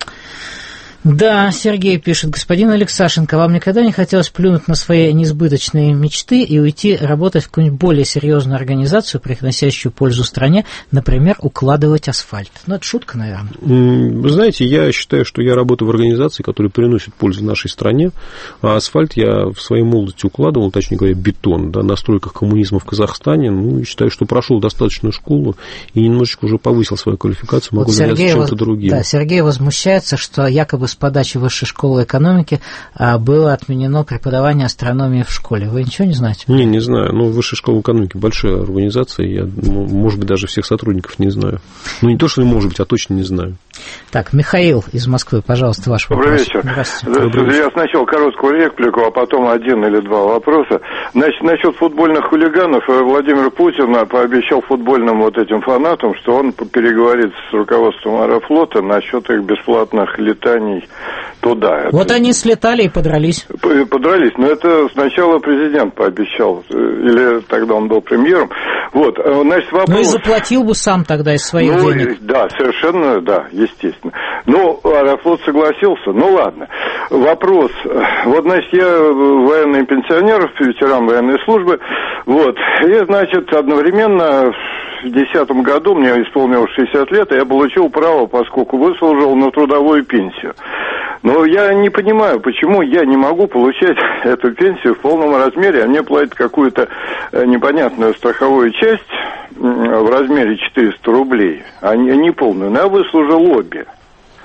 Да, Сергей пишет, господин Алексашенко, вам никогда не хотелось плюнуть на свои несбыточные мечты и уйти работать в какую-нибудь более серьезную организацию, приносящую пользу стране, например, укладывать асфальт? Ну, это шутка, наверное. Вы знаете, я считаю, что я работаю в организации, которая приносит пользу нашей стране, а асфальт я в своей молодости укладывал, точнее говоря, бетон, да, на стройках коммунизма в Казахстане. Ну, считаю, что прошел достаточную школу и немножечко уже повысил свою квалификацию, могу вот заняться чем-то воз... другим. Да, Сергей возмущается, что якобы с подачи Высшей школы экономики было отменено преподавание астрономии в школе. Вы ничего не знаете? Не, не знаю. Ну, Высшая школа экономики большая организация, я, может быть, даже всех сотрудников не знаю. Ну, не то, что может быть, а точно не знаю. Так, Михаил из Москвы, пожалуйста, ваш вопрос. Добрый вечер. Здравствуйте. Добрый вечер. Я сначала короткую реплику, а потом один или два вопроса. Значит, насчет футбольных хулиганов, Владимир Путин пообещал футбольным вот этим фанатам, что он переговорит с руководством Аэрофлота насчет их бесплатных летаний туда. Вот это... они слетали и подрались. Подрались, но это сначала президент пообещал, или тогда он был премьером. Вот, значит, вопрос... Ну и заплатил бы сам тогда из своих ну, денег. Да, совершенно, да, естественно. Ну, Аэрофлот согласился, ну ладно. Вопрос, вот, значит, я военный пенсионер, ветеран военной службы, вот, и, значит, одновременно... В две тысячи десятом году мне исполнилось шестьдесят лет, и я получил право, поскольку выслужил, на трудовую пенсию. Но я не понимаю, почему я не могу получать эту пенсию в полном размере, а мне платят какую-то непонятную страховую часть в размере четыреста рублей, а не полную. Но я выслужил обе.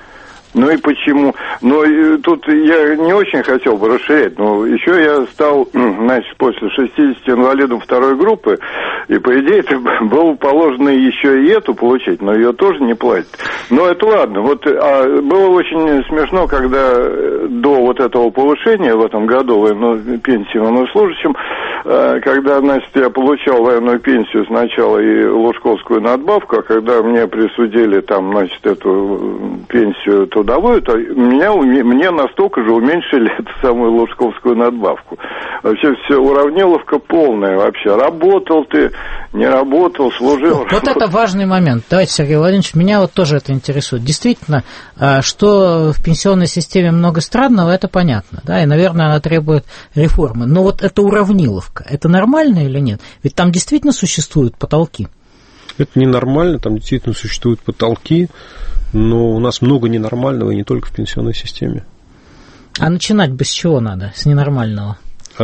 Ну и почему? Но и тут я не очень хотел бы расширять, но еще я стал, значит, после шестидесяти инвалидом второй группы, и по идее это было положено еще и эту получить, но ее тоже не платят. Но это ладно. Вот а было очень смешно, когда до вот этого повышения в этом году военную пенсию военнослужащим, когда, значит, я получал военную пенсию сначала и лужковскую надбавку, а когда мне присудили там, значит, эту пенсию трудовую, то меня, мне настолько же уменьшили эту самую лужковскую надбавку. Вообще все уравниловка полная вообще. Работал ты, не работал, служил. Вот, вот это важный момент. Давайте, Сергей Владимирович, меня вот тоже это интересует. Действительно, что в пенсионной системе много странного, это понятно, да, и, наверное, она требует реформы. Но вот эта уравниловка, это нормально или нет? Ведь там действительно существуют потолки. Это ненормально, там действительно существуют потолки, но у нас много ненормального, и не только в пенсионной системе. А начинать бы с чего надо, с ненормального?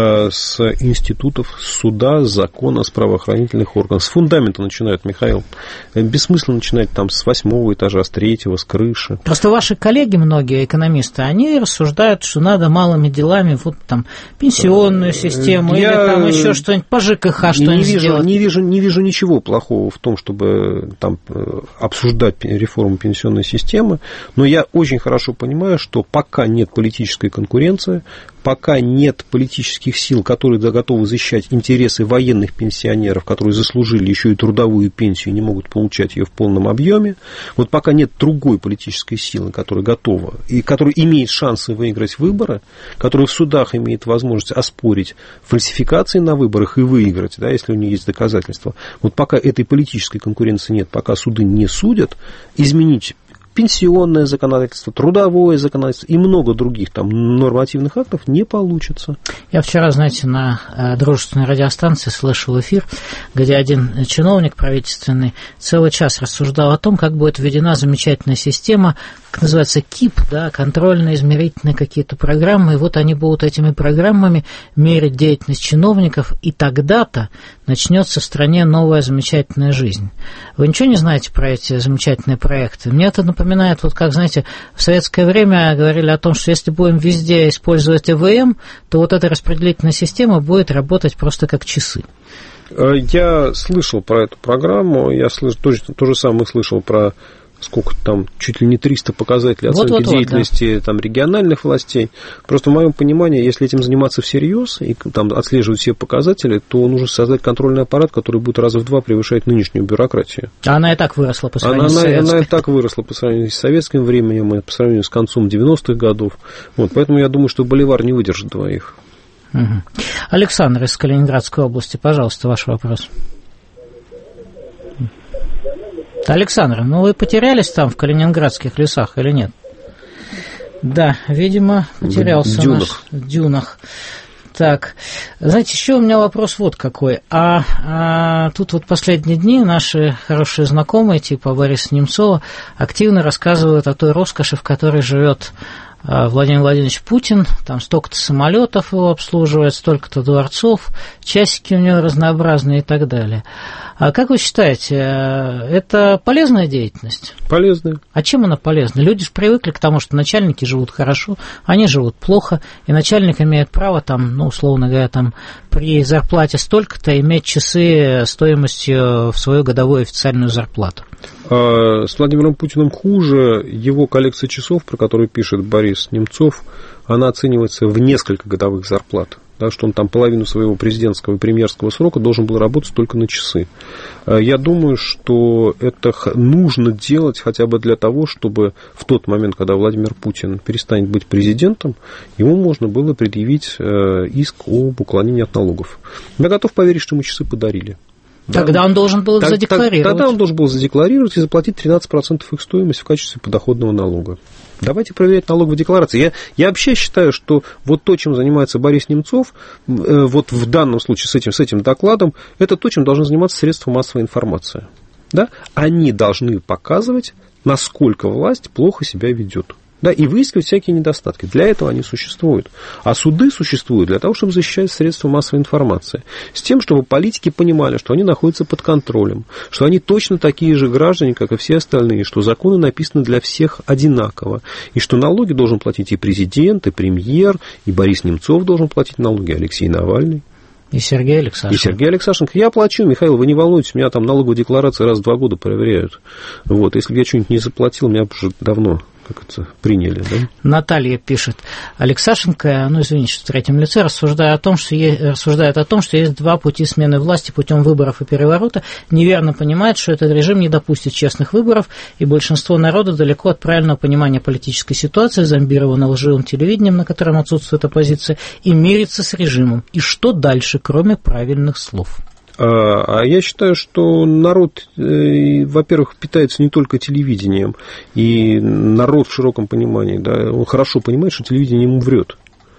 С институтов, с суда, с закона, с правоохранительных органов. С фундамента начинают, Михаил. Бессмысленно начинать там с восьмого этажа, с третьего, с крыши. Просто ваши коллеги, многие экономисты, они рассуждают, что надо малыми делами вот там пенсионную систему Я или там еще что-нибудь по ЖКХ что-нибудь не вижу, сделать. Не вижу, не вижу ничего плохого в том, чтобы там обсуждать реформу пенсионной системы, но я очень хорошо понимаю, что пока нет политической конкуренции, пока нет политических сил, которые готовы защищать интересы военных пенсионеров, которые заслужили еще и трудовую пенсию и не могут получать ее в полном объеме, вот пока нет другой политической силы, которая готова и которая имеет шансы выиграть выборы, которая в судах имеет возможность оспорить фальсификации на выборах и выиграть, да, если у нее есть доказательства, вот пока этой политической конкуренции нет, пока суды не судят, изменить пенсионное законодательство, трудовое законодательство и много других там нормативных актов не получится. Я вчера, знаете, на э, дружественной радиостанции слышал эфир, где один чиновник правительственный целый час рассуждал о том, как будет введена замечательная система, как называется, КИП, да, контрольно-измерительные какие-то программы, и вот они будут этими программами мерить деятельность чиновников, и тогда-то начнется в стране новая замечательная жизнь. Вы ничего не знаете про эти замечательные проекты? Мне это напоминает, вот как, знаете, в советское время говорили о том, что если будем везде использовать ЭВМ, то вот эта распределительная система будет работать просто как часы. Я слышал про эту программу, я слышал, то, то же самое слышал про сколько там, чуть ли не триста показателей оценки вот, вот, деятельности вот, да. там, региональных властей. Просто в моем понимании, если этим заниматься всерьез и там, отслеживать все показатели, то нужно создать контрольный аппарат, который будет раза в два превышать нынешнюю бюрократию. А она и так выросла по сравнению она, с советской. Она и так выросла по сравнению с советским временем и по сравнению с концом девяностых годов. Вот, поэтому я думаю, что Боливар не выдержит двоих. Угу. Александр из Калининградской области, пожалуйста, ваш вопрос. Александр, ну вы потерялись там в калининградских лесах или нет? Да, видимо, потерялся в дюнах. Наш, в дюнах. Так, знаете, еще у меня вопрос вот какой. А, а тут вот последние дни наши хорошие знакомые, типа Бориса Немцова, активно рассказывают о той роскоши, в которой живет Владимир Владимирович Путин, там столько-то самолетов его обслуживает, столько-то дворцов, часики у него разнообразные и так далее. А как вы считаете, это полезная деятельность? Полезная. А чем она полезна? Люди же привыкли к тому, что начальники живут хорошо, они живут плохо, и начальник имеет право, там, ну, условно говоря, там, при зарплате столько-то иметь часы стоимостью в свою годовую официальную зарплату. С Владимиром Путиным хуже. Его коллекция часов, про которую пишет Борис Немцов, она оценивается в несколько годовых зарплат. Да, что он там половину своего президентского и премьерского срока должен был работать только на часы. Я думаю, что это нужно делать хотя бы для того, чтобы в тот момент, когда Владимир Путин перестанет быть президентом, ему можно было предъявить иск об уклонении от налогов. Я готов поверить, что ему часы подарили. Тогда да. он должен был их так, задекларировать. Тогда он должен был задекларировать и заплатить тринадцать процентов их стоимости в качестве подоходного налога. Давайте проверять налоговые декларации. Я, я вообще считаю, что вот то, чем занимается Борис Немцов, э, вот в данном случае с этим, с этим докладом, это то, чем должны заниматься средства массовой информации. Да? Они должны показывать, насколько власть плохо себя ведет. Да, и выискивать всякие недостатки. Для этого они существуют. А суды существуют для того, чтобы защищать средства массовой информации. С тем, чтобы политики понимали, что они находятся под контролем, что они точно такие же граждане, как и все остальные, что законы написаны для всех одинаково, и что налоги должен платить и президент, и премьер, и Борис Немцов должен платить налоги, Алексей Навальный. И Сергей Алексашенко. И Сергей Алексашенко. Я плачу, Михаил, вы не волнуйтесь, меня там налоговые декларации раз в два года проверяют. Вот, если бы я что-нибудь не заплатил, меня бы уже давно... как это приняли, да? Наталья пишет. Алексашенко, ну, извините, что в третьем лице, рассуждая о том, что есть, рассуждает о том, что есть два пути смены власти путем выборов и переворота, неверно понимает, что этот режим не допустит честных выборов, и большинство народа далеко от правильного понимания политической ситуации, зомбировано лживым телевидением, на котором отсутствует оппозиция, и мирится с режимом. И что дальше, кроме правильных слов? А я считаю, что народ, во-первых, питается не только телевидением, и народ в широком понимании, да, он хорошо понимает, что телевидение ему врет.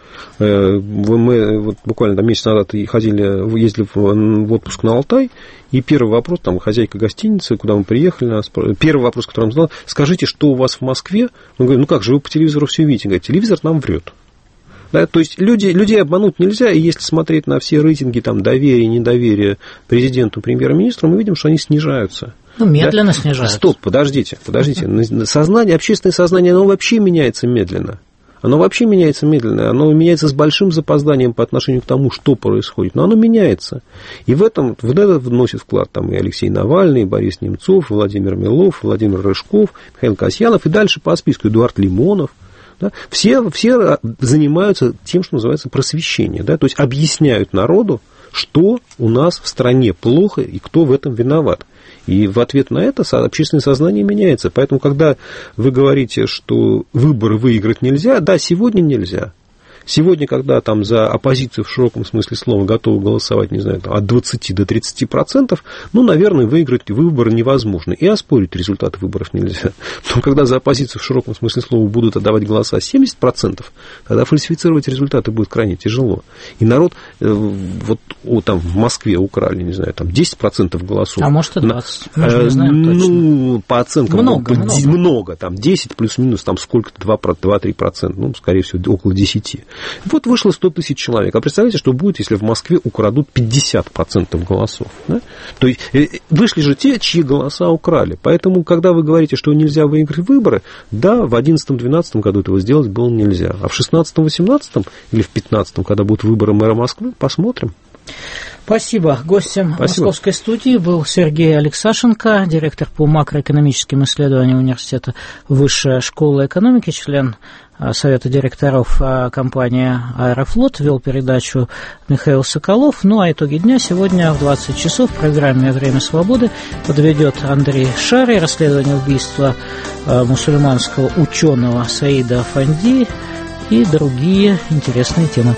Мы вот буквально там месяц назад ходили, ездили в отпуск на Алтай, и первый вопрос, там, хозяйка гостиницы, куда мы приехали, нас, первый вопрос, который он задал, скажите, что у вас в Москве? Он говорит, ну как же, вы по телевизору все видите. Говорит, телевизор нам врет. Да, то есть люди, людей обмануть нельзя, и если смотреть на все рейтинги там, доверия и недоверия президенту, премьер-министру, мы видим, что они снижаются. Ну, медленно да? снижаются. Стоп, подождите, подождите. Сознание, общественное сознание, оно вообще меняется медленно. Оно вообще меняется медленно, оно меняется с большим запозданием по отношению к тому, что происходит, но оно меняется. И в этом, в это вносит вклад там, и Алексей Навальный, и Борис Немцов, и Владимир Милов, и Владимир Рыжков, Михаил Касьянов, и дальше по списку Эдуард Лимонов. Да? Все, все занимаются тем, что называется просвещение, да? То есть объясняют народу, что у нас в стране плохо и кто в этом виноват. И в ответ на это общественное сознание меняется. Поэтому, когда вы говорите, что выборы выиграть нельзя, да, сегодня нельзя. Сегодня, когда там за оппозицию в широком смысле слова готовы голосовать, не знаю, там, от двадцати до тридцати процентов, ну, наверное, выиграть выборы невозможно. И оспорить результаты выборов нельзя. Но когда за оппозицию в широком смысле слова будут отдавать голоса семьдесят процентов, тогда фальсифицировать результаты будет крайне тяжело. И народ, вот о, там в Москве украли, не знаю, там десять процентов голосов. А может и двадцать, мы э, же не знаем точно. Ну, по оценкам, много, много, много. много, там десять плюс-минус, там сколько-то, два-три процента, ну, скорее всего, около десяти. Вот вышло сто тысяч человек. А представляете, что будет, если в Москве украдут пятьдесят процентов голосов? Да? То есть вышли же те, чьи голоса украли. Поэтому, когда вы говорите, что нельзя выиграть выборы, да, в две тысячи одиннадцатом-две тысячи двенадцатом году этого сделать было нельзя. А в шестнадцатом-восемнадцатом или в пятнадцатом, когда будут выборы мэра Москвы, посмотрим. Спасибо. Гостем Спасибо. Московской студии был Сергей Алексашенко, директор по макроэкономическим исследованиям университета Высшая школа экономики, член Совета директоров компании «Аэрофлот», вел передачу Михаил Соколов. Ну, а итоги дня сегодня в двадцать часов в программе «Время свободы» подведет Андрей Шарий. Расследование убийства мусульманского ученого Саида Афанди и другие интересные темы.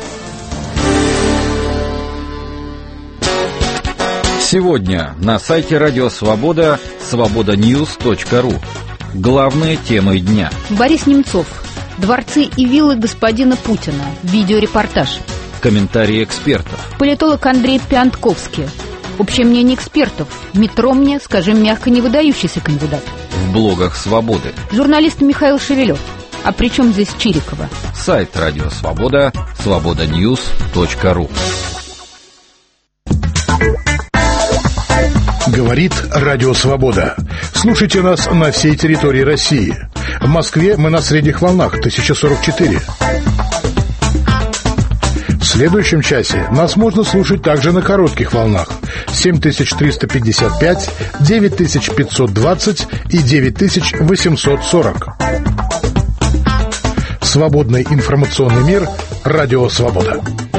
Сегодня на сайте Радио Свобода свобода ньюс точка ру. Главные темы дня. Борис Немцов. Дворцы и виллы господина Путина. Видеорепортаж. Комментарии экспертов. Политолог Андрей Пиантковский. Общее мнение экспертов. Метро мне, скажем мягко, не выдающийся кандидат. В блогах Свободы. Журналист Михаил Шевелев. А при чем здесь Чирикова? Сайт Радио Свобода свобода ньюс точка ру. Говорит Радио Свобода. Слушайте нас на всей территории России. В Москве мы на средних волнах тысяча сорок четыре. В следующем часе нас можно слушать также на коротких волнах семь тысяч триста пятьдесят пять, девять тысяч пятьсот двадцать и девять тысяч восемьсот сорок. Свободный информационный мир. Радио Свобода.